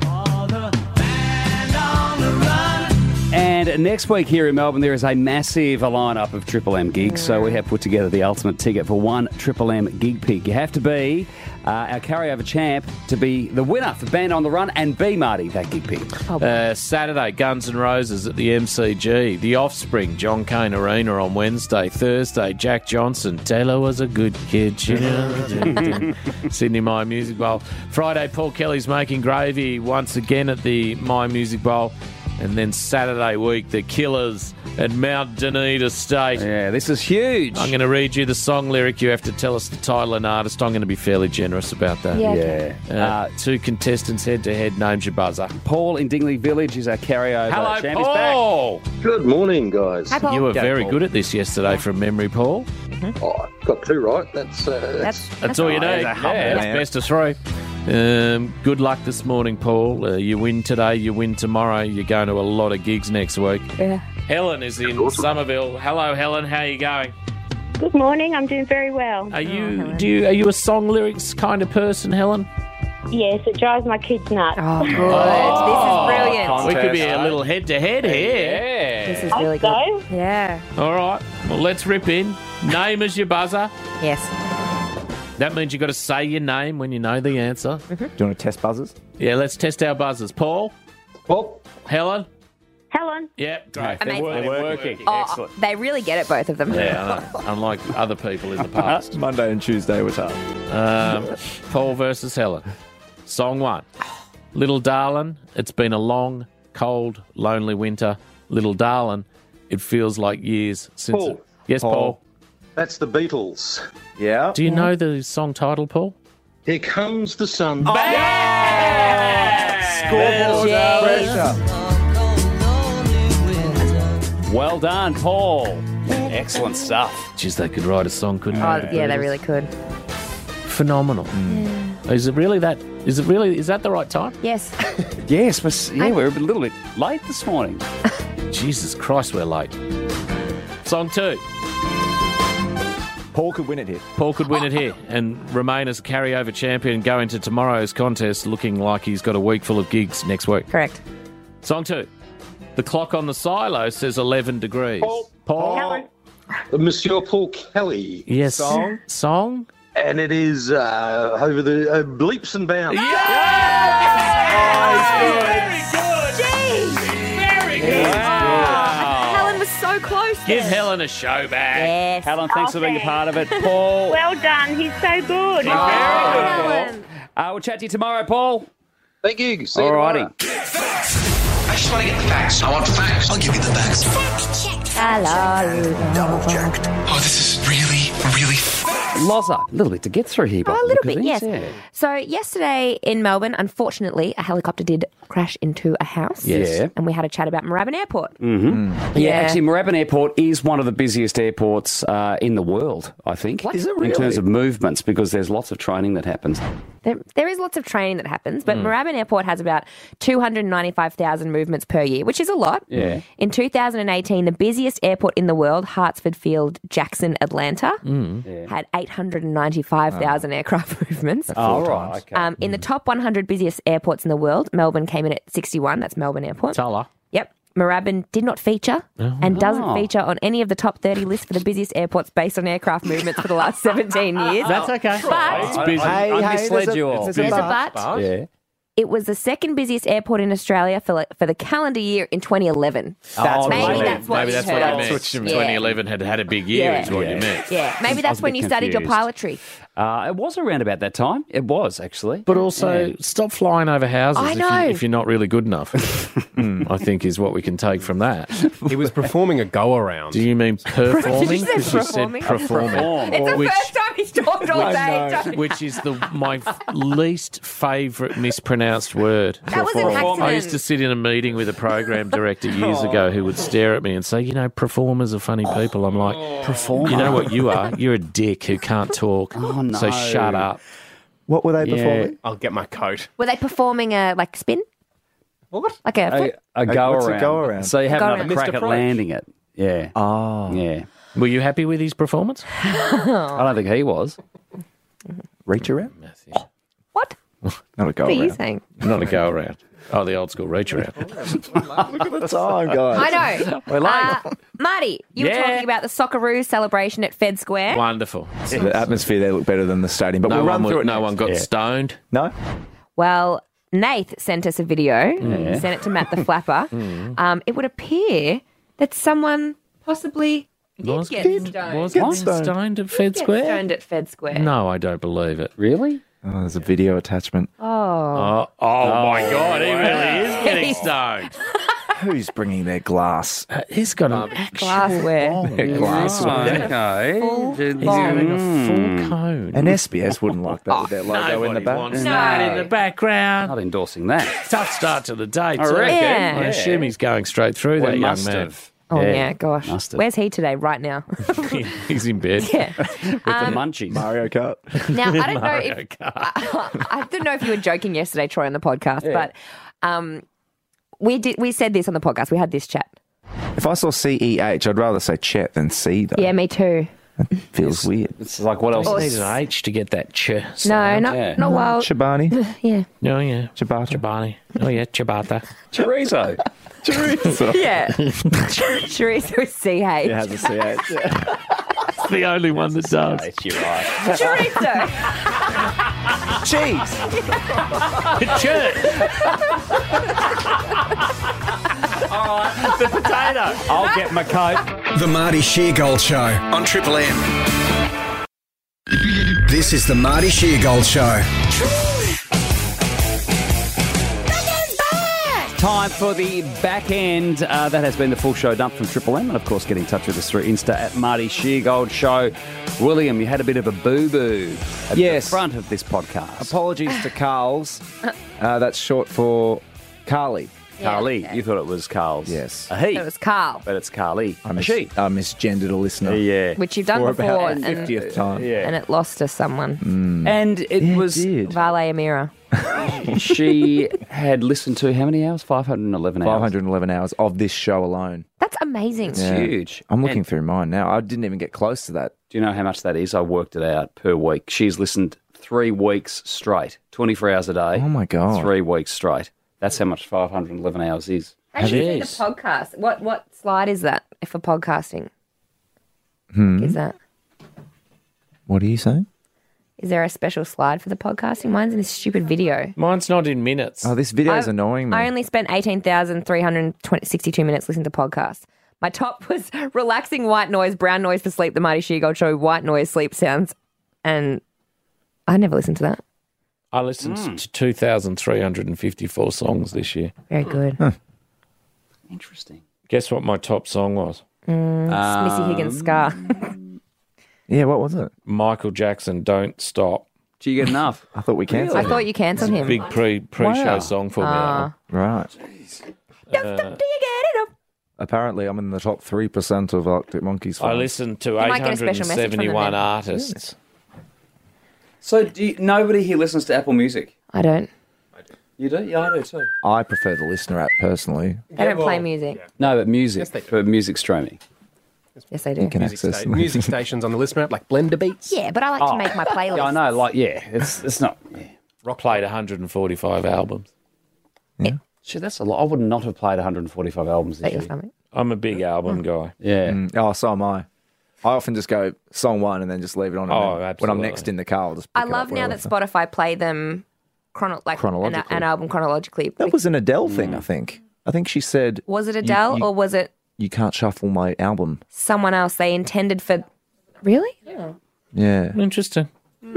And next week here in Melbourne, there is a massive lineup of Triple M gigs. So we have put together the ultimate ticket for one Triple M gig pick. You have to be uh, our carryover champ to be the winner for Band on the Run and be Marty, that gig pick. Uh, Saturday, Guns N' Roses at the M C G. The Offspring, John Cain Arena on Wednesday. Thursday, Jack Johnson. Taylor was a good kid. Sydney My Music Bowl. Friday, Paul Kelly's Making Gravy once again at the My Music Bowl. And then Saturday week, the Killers at Mount Dunedin State. Yeah, this is huge. I'm going to read you the song lyric. You have to tell us the title and artist. I'm going to be fairly generous about that. Yeah, okay. Uh, Uh, two contestants head-to-head. Names your buzzer. Paul in Dingley Village is our carryover. Hello, champ. He's Paul. Good morning, guys. Hi, Paul. You were Go, very Paul. good at this yesterday from memory, Paul. Oh, got two right. That's, uh, that's, That's, That's all you Oh, need. there's a humble Yeah, man. that's best of three. Um, good luck this morning, Paul. Uh, you win today, you win tomorrow. You're going to a lot of gigs next week. Yeah. Helen is in Somerville. Hello, Helen. How are you going? Good morning. I'm doing very well. Are you do you are you a song lyrics kind of person, Helen? Yes, it drives my kids nuts. Oh, good. This is brilliant. We could be a little head to head here. This is really good. So, Yeah. All right. Well, let's rip in. Name is your buzzer. Yes. That means you've got to say your name when you know the answer. Do you want to test buzzers? Yeah, let's test our buzzers. Paul? Paul? Helen? Helen. Yeah, great. Amazing. They're working. Oh, Excellent. they really get it, both of them. Yeah, I know. Unlike other people in the past. Monday and Tuesday were tough. Um, Paul versus Helen. Song one. Little darling, it's been a long, cold, lonely winter. Little darling, it feels like years since... Paul. It... Yes, Paul. Paul. that's the Beatles. Yeah. Do you know the song title, Paul? Here comes the sun. Scoreboard pressure. Well done, Paul. Excellent stuff. Jeez, they could write a song, couldn't Oh, they? yeah, they really could. Phenomenal. Is it really that? Is it really? Is that the right time? Yes. Yes, but yeah, we're a little bit late this morning. Jesus Christ, we're late. Song two. Paul could win it here. Paul could win it here and remain as a carryover champion and go into tomorrow's contest looking like he's got a week full of gigs next week. Correct. Song two. The clock on the silo says eleven degrees. Paul. Paul. Helen. Uh, Monsieur Paul Kelly. Yes. Song? Song? And it is uh, over the uh, bleeps and bounds. Jeez. Very good. Helen was so close. Give there. Helen a show back. Yes. Helen, thanks for being a Okay. part of it. Paul. Well done. He's so good. Very good, Paul. Helen. Uh, we'll chat to you tomorrow, Paul. Thank you. See you Alrighty. tomorrow. I just want to get the facts. I want facts. I'll give you the facts. Hello. Double checked. Oh, this is really, really. Loza, a little bit to get through here. Oh, by a the little look of bit, yes. these, yeah. So yesterday in Melbourne, unfortunately, a helicopter did crash into a house. Yes. Yeah. And we had a chat about Moorabbin Airport. Mm-hmm. Yeah, Yeah. actually, Moorabbin Airport is one of the busiest airports uh, in the world, I think. Is it In really? terms of movements, because there's lots of training that happens. There, there is lots of training that happens, but Moorabbin Airport has about two hundred ninety-five thousand movements per year, which is a lot. Yeah. In two thousand eighteen, the busiest airport in the world, Hartsfield Field, Jackson, Atlanta, Yeah. had eight hundred ninety-five thousand aircraft movements. Oh, right. Okay. Um, in the top one hundred busiest airports in the world, Melbourne came in at sixty-one. That's Melbourne Airport. Tulla. Yep. Moorabbin did not feature and doesn't Oh. feature on any of the top thirty lists for the busiest airports based on aircraft movements for the last seventeen years. That's okay. But It's busy. I, I hey, misled there's a- you all. there's there's a but. but. Yeah. It was the second busiest airport in Australia for, for the calendar year in twenty eleven. That's maybe what I that's what Maybe you that's heard. what you meant. That's what you meant. twenty eleven had had a big year, Yeah. is what Yeah. you meant. Yeah, maybe I that's was a when bit you studied your confused. pilotry. Uh, it was around about that time. It was, actually. But also, stop flying over houses I if, know. you, if you're not really good enough. Mm, I think is what we can take from that. He was performing a go around. Do you mean performing? Did you say Because you performing? said performing. It's the Which- first time he's talked all day. Don't- Which is the my f- least favourite mispronounced word. That was an accident. I used to sit in a meeting with a program director years ago who would stare at me and say, you know, performers are funny people. I'm like, Performer. you know what you are? You're a dick who can't talk. Oh, no. So shut up. What were they Yeah. performing? I'll get my coat. Were they performing a like spin? What? Like a A, flip? a go what's a around. go-around? So you have Go another around. crack Missed at approach. landing it. Yeah. Oh. Yeah. Were you happy with his performance? I don't think he was. Reach around? What? Not a go What are you around. saying? Not a go around. Oh, the old school reach around. Look at the time, guys. I know. We're late. Uh, Marty, you Yeah. were talking about the Socceroos celebration at Fed Square. Wonderful. The atmosphere there looked better than the stadium, but No we'll one, run would- through it. no next. one got Yeah. stoned. No? Well, Nath sent us a video. Yeah. He sent it to Matt the Flapper. Mm. um, it would appear that someone possibly did Was- get did- stoned. was Did it stoned at Fed get Square? stoned at Fed Square. No, I don't believe it. Really? Oh, there's a video attachment. Oh. Oh, oh, my God, he wow. really is getting stoned. Who's bringing their glass? Uh, he's got an actual Glassware. bong. Their glassware. Okay. Full He's bong. having a full cone. And S B S wouldn't like that with their logo in the Nobody back. wants No. that in the background. Not endorsing that. Tough start to the day, too. I reckon. Yeah. I assume he's going straight through Well, that young must man. have. Oh, yeah, gosh. Must have. Where's he today, right now? He's in bed. Yeah. With the munchies. Mario Kart. Now, I don't know Mario if Kart. I, I don't know if you were joking yesterday, Troy, on the podcast, but um, we did. We said this on the podcast. We had this chat. If I saw C E H, I'd rather say Chet than C, though. Yeah, me too. Feels weird. It's like, what else? You Or need an H to get that ch. No, sound. not Yeah. not well. Chobani. Yeah, Oh, yeah. Ciabatta. Chobani. Oh, yeah. Ciabatta. Chorizo. Chorizo. yeah. Chorizo is C H. It has a C H. Yeah. It's the only one that does. You're right. Chorizo. Cheese. All right. The potato. I'll get my coat. The Marty Sheargold Show on Triple M. This is the Marty Sheargold Show. Time for the back end. Uh, that has been the full show dump from Triple M. And, of course, get in touch with us through Insta at Marty Sheargold Show. William, you had a bit of a boo-boo at Yes. the front of this podcast. Apologies to Carl's. Uh, that's short for Carly. Carly. You thought it was Carl's. Yes. A he. It was Carl, But it's Carly. I A mis- she. I misgendered a listener. Yeah. which you've done For before, about and, the fiftieth time. Yeah. and it lost to someone. And it Yeah, it was... did. Vale Amira. She had listened to how many hours? five hundred eleven hours. five hundred eleven hours of this show alone. That's amazing. It's Yeah. huge. I'm looking And through mine now. I didn't even get close to that. do you know how much that is? I worked it out per week. She's listened three weeks straight, twenty-four hours a day. Oh, my God. Three weeks straight. That's how much five hundred eleven hours is. Actually, the Jeez. podcast. What what slide is that for podcasting? Hmm. Is that What are you saying? is there a special slide for the podcasting? Mine's in this stupid video. Mine's not in minutes. Oh, this video's I- annoying me. I only spent eighteen thousand three hundred sixty-two minutes listening to podcasts. My top was relaxing white noise, brown noise for sleep, the Marty Sheargold Show, white noise, sleep sounds, and I never listened to that. I listened to two thousand three hundred fifty-four songs this year. Very good. Interesting. Guess what my top song was? Mm, it's Missy Higgins' Scar. Yeah, what was it? Michael Jackson, Don't Stop. Do you get enough? I thought we cancelled I it. thought you cancelled him. Big pre pre show Wow. song for me. Ah. Right. that one. Do you get it up? Apparently, I'm in the top three percent of Arctic Monkeys fans. I listened to might eight get a hundred special message from them seventy-one then. artists. So do you, nobody here listens to Apple Music? I don't. You do? Yeah, I do too. I prefer the listener app personally. They don't play music. No, but music. Yes, they do. for music streaming. Yes, they do. You can Music, access sta- them. music stations on the listener app, like Blender Beats. Yeah, but I like to make my playlist. Yeah, I know. Like, yeah, it's it's not. Yeah. Rock played one hundred forty-five albums. Shit, that's a lot. I would not have played one hundred forty-five albums this At your year. stomach. I'm a big album guy. Yeah. Mm. Oh, so am I. I often just go song one and then just leave it on. and Oh, then when I'm absolutely. next in the car, I'll just. I pick it love up now wherever. that Spotify play them chrono- like an, Chronologically. an album chronologically. That was an Adele thing, I think. I think she said. Was it Adele you- or was it You can't shuffle my album. someone else they intended for? Really? Yeah. Yeah. Interesting.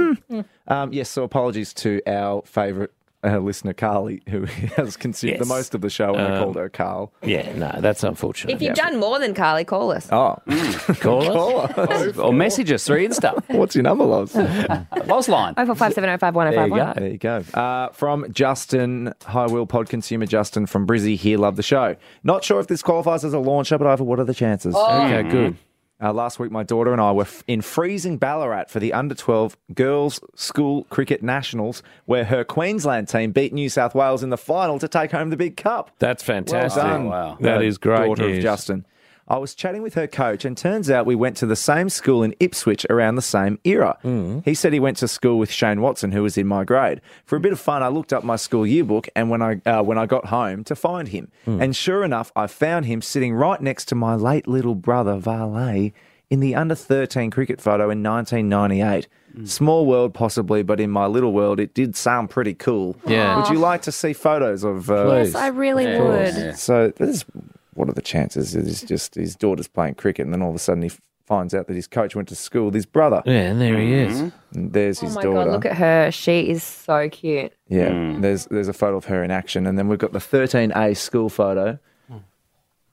Um, yes, so apologies to our favourite uh, listener, Carly, who has consumed Yes. the most of the show, and I Um, called her Carl. Yeah, no, that's unfortunate. If you've done more than Carly, call us. Oh, Call us. call us. Or message us through Insta. What's your number, Loz? Loz line. Oh four five seven oh five one oh There five you one. go. There you go. Uh, from Justin, hi Will, pod consumer Justin from Brizzy here, love the show. Not sure if this qualifies as a launcher, but over what are the chances? Okay, good. Uh, last week, my daughter and I were f- in freezing Ballarat for the under twelve Girls School Cricket Nationals, where her Queensland team beat New South Wales in the final to take home the big cup. That's fantastic. Well done, wow. That uh, is great daughter news. of Justin. I was chatting with her coach, and turns out we went to the same school in Ipswich around the same era. Mm. He said he went to school with Shane Watson, who was in my grade. For a bit of fun, I looked up my school yearbook, and when I uh, when I got home to find him, Mm. and sure enough, I found him sitting right next to my late little brother Valet in the under thirteen cricket photo in nineteen ninety-eight. Mm. Small world, possibly, but in my little world, it did sound pretty cool. Yeah. Would you like to see photos of? Uh, Yes, I really Yeah. would. Yeah. So this is, what are the chances? It's just his daughter's playing cricket, and then all of a sudden he finds out that his coach went to school with his brother. Yeah, and there he is. And there's Oh his my daughter. god, look at her. She is so cute. Yeah, there's there's a photo of her in action, and then we've got the thirteen A school photo.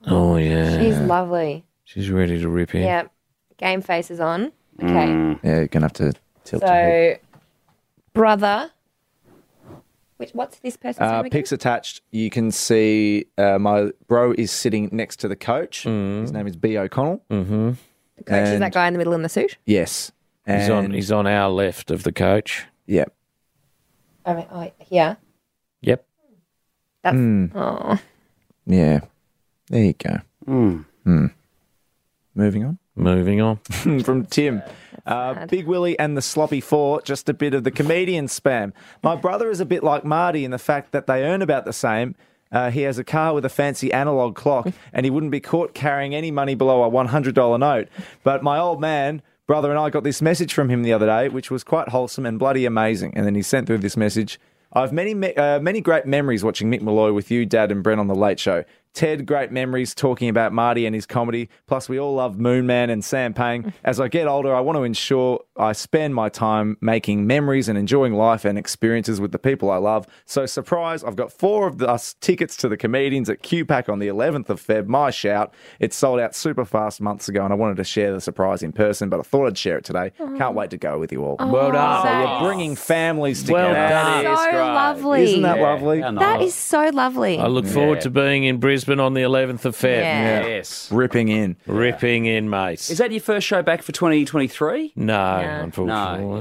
Oh, yeah. She's lovely. She's ready to rip in. Yeah. Game face is on. Okay. Mm. Yeah, you're going to have to tilt your head. So, brother. Which, what's this person's Uh, name again? pics attached. You can see uh, my bro is sitting next to the coach. His name is B. O'Connell. Mm-hmm. The coach is that guy in the middle in the suit? Yes. He's on, And- he's on our left of the coach. Yep. I mean, oh, yeah. Yep. That's, Mm. oh. Yeah. There you go. Mm. Mm. Moving on. Moving on. From Tim. Uh, Big Willie and the Sloppy Four, just a bit of the comedian spam. My brother is a bit like Marty in the fact that they earn about the same. Uh, he has a car with a fancy analog clock and he wouldn't be caught carrying any money below a one hundred dollars note. But my old man, brother, and I got this message from him the other day, which was quite wholesome and bloody amazing. And then he sent through this message. I have many, me- uh, many great memories watching Mick Malloy with you, Dad, and Brent on The Late Show. Ted, great memories talking about Marty and his comedy. Plus, we all love Moon Man and Sam Pang. As I get older, I want to ensure I spend my time making memories and enjoying life and experiences with the people I love. So, surprise, I've got four of us tickets to the comedians at Q PAC on the eleventh of February. My shout. It sold out super fast months ago, and I wanted to share the surprise in person, but I thought I'd share it today. Can't wait to go with you all. Oh, well done. So, nice. you're bringing families Well together. done. So That is great. lovely. Isn't that lovely? That is so lovely. I look forward to being in Brisbane on the eleventh of February. Yeah. Yes. Ripping in. Ripping in, mate. Is that your first show back for twenty twenty-three? No, No. unfortunately.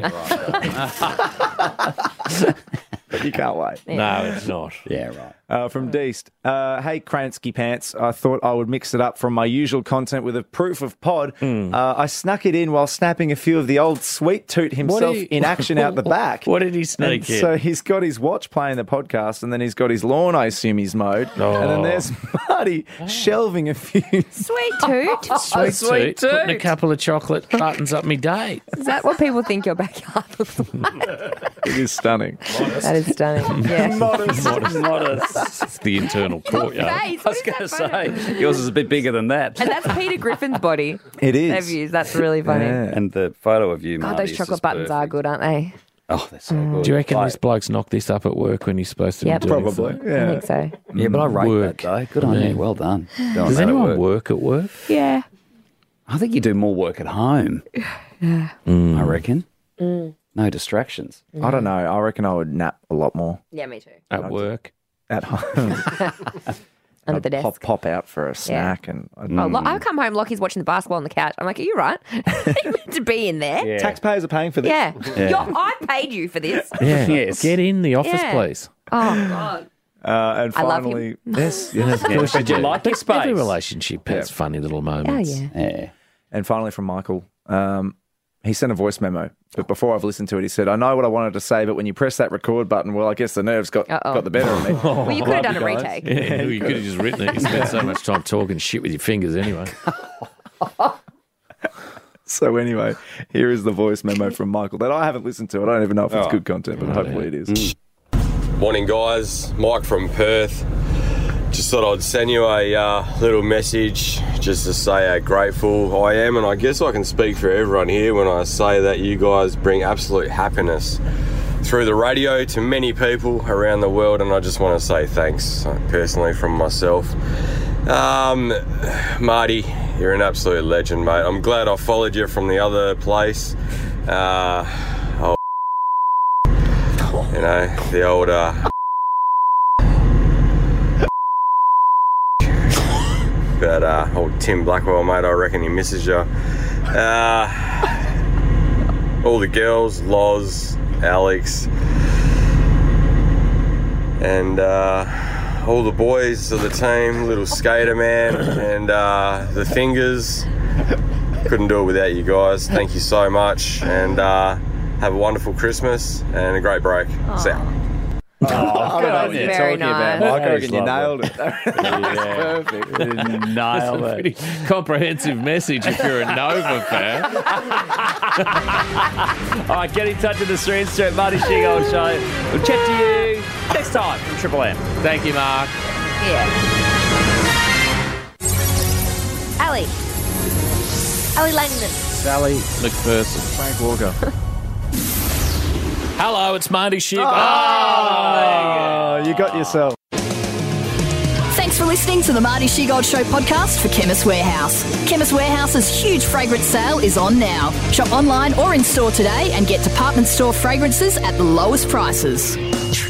But you can't wait. No, it's not. Yeah, right. Uh, from Deast. Uh, hey, Kransky Pants. I thought I would mix it up from my usual content with a proof of pod. Uh, I snuck it in while snapping a few of the old Sweet Toot himself did he- in action out the back. What did he sneak And in? So he's got his watch playing the podcast, and then he's got his lawn, I assume he's mowed. And then Oh. there's Marty shelving a few. Sweet toot. Sweet, Sweet toot. Putting a toot. couple of chocolate buttons up me date. Is that what people think your backyard looks like? It is stunning. That is stunning. Yeah. Modest. Modest. It's the internal courtyard. Face, I what was is going to that photo? say, yours is a bit bigger than that. And that's Peter Griffin's body. It is. They've used. That's really funny. Yeah. And the photo of you, God, Marty, those is chocolate just buttons are perfect. good, aren't they? Oh, they're so good. Do you reckon Like- this bloke's knocked this up at work when he's supposed to Yep. be doing Probably. something? I Yeah. think so. Yeah, but I rate Work. that, though. Good on Yeah. you. Well done. Doing Does that at anyone work. work at work? Yeah. I think you do more work at home. Yeah. I reckon. Mm. No distractions. I don't know. I reckon I would nap a lot more Yeah, me too. At work? at home. Under I'd the desk. Pop, pop out for a snack. and I'd, Oh, Lo- I come home, Lockie's watching the basketball on the couch. I'm like, are you right? you meant to be in there. Yeah. Taxpayers are paying for this. Yeah. Yeah. You're, I paid you for this. Yeah. Yes. Get in the office, Yeah. please. Oh, God. Uh, and I love him. finally, yes, yes, Yeah, but you like your space. Every relationship has funny little Oh, moments. yeah. Yeah. And finally, from Michael, um, he sent a voice memo. But before I've listened to it, he said, "I know what I wanted to say, but when you press that record button, well, I guess the nerves got Uh-oh. got the better of me." Well, you could have done a Love you guys. retake. Yeah, you could have just written it. You spent so much time talking shit with your fingers anyway. So anyway, here is the voice memo from Michael that I haven't listened to. I don't even know if it's Oh. good content, but hopefully it is. Morning, guys. Mike from Perth. Just thought I'd send you a uh, little message just to say how grateful I am, and I guess I can speak for everyone here when I say that you guys bring absolute happiness through the radio to many people around the world, and I just want to say thanks uh, personally from myself. Um, Marty, you're an absolute legend, mate. I'm glad I followed you from the other place. Uh, oh, you know, the old uh, but uh, old Tim Blackwell, mate, I reckon he misses you. Uh, all the girls, Loz, Alex, and uh, all the boys of the team, little skater man, and uh, the fingers. Couldn't do it without you guys. Thank you so much, and uh, have a wonderful Christmas and a great break. See ya. Oh, I don't know what you're Very talking about, nice. Mike. I That reckon is you lovely. nailed it. That's perfect. Nailed it. Pretty comprehensive message if you're a Nova fan. All right, get in touch with the Street Street Marty Sheargold Show. We'll chat to you next time from Triple M. Thank you, Mark. Yeah. Ali. Ali Langdon. Sally McPherson. Frank Walker. Hello, it's Marty Sheargold. Oh, you got yourself. Say Thanks for listening to the Marty Sheargold Show podcast for Chemist Warehouse. Chemist Warehouse's huge fragrance sale is on now. Shop online or in store today and get department store fragrances at the lowest prices.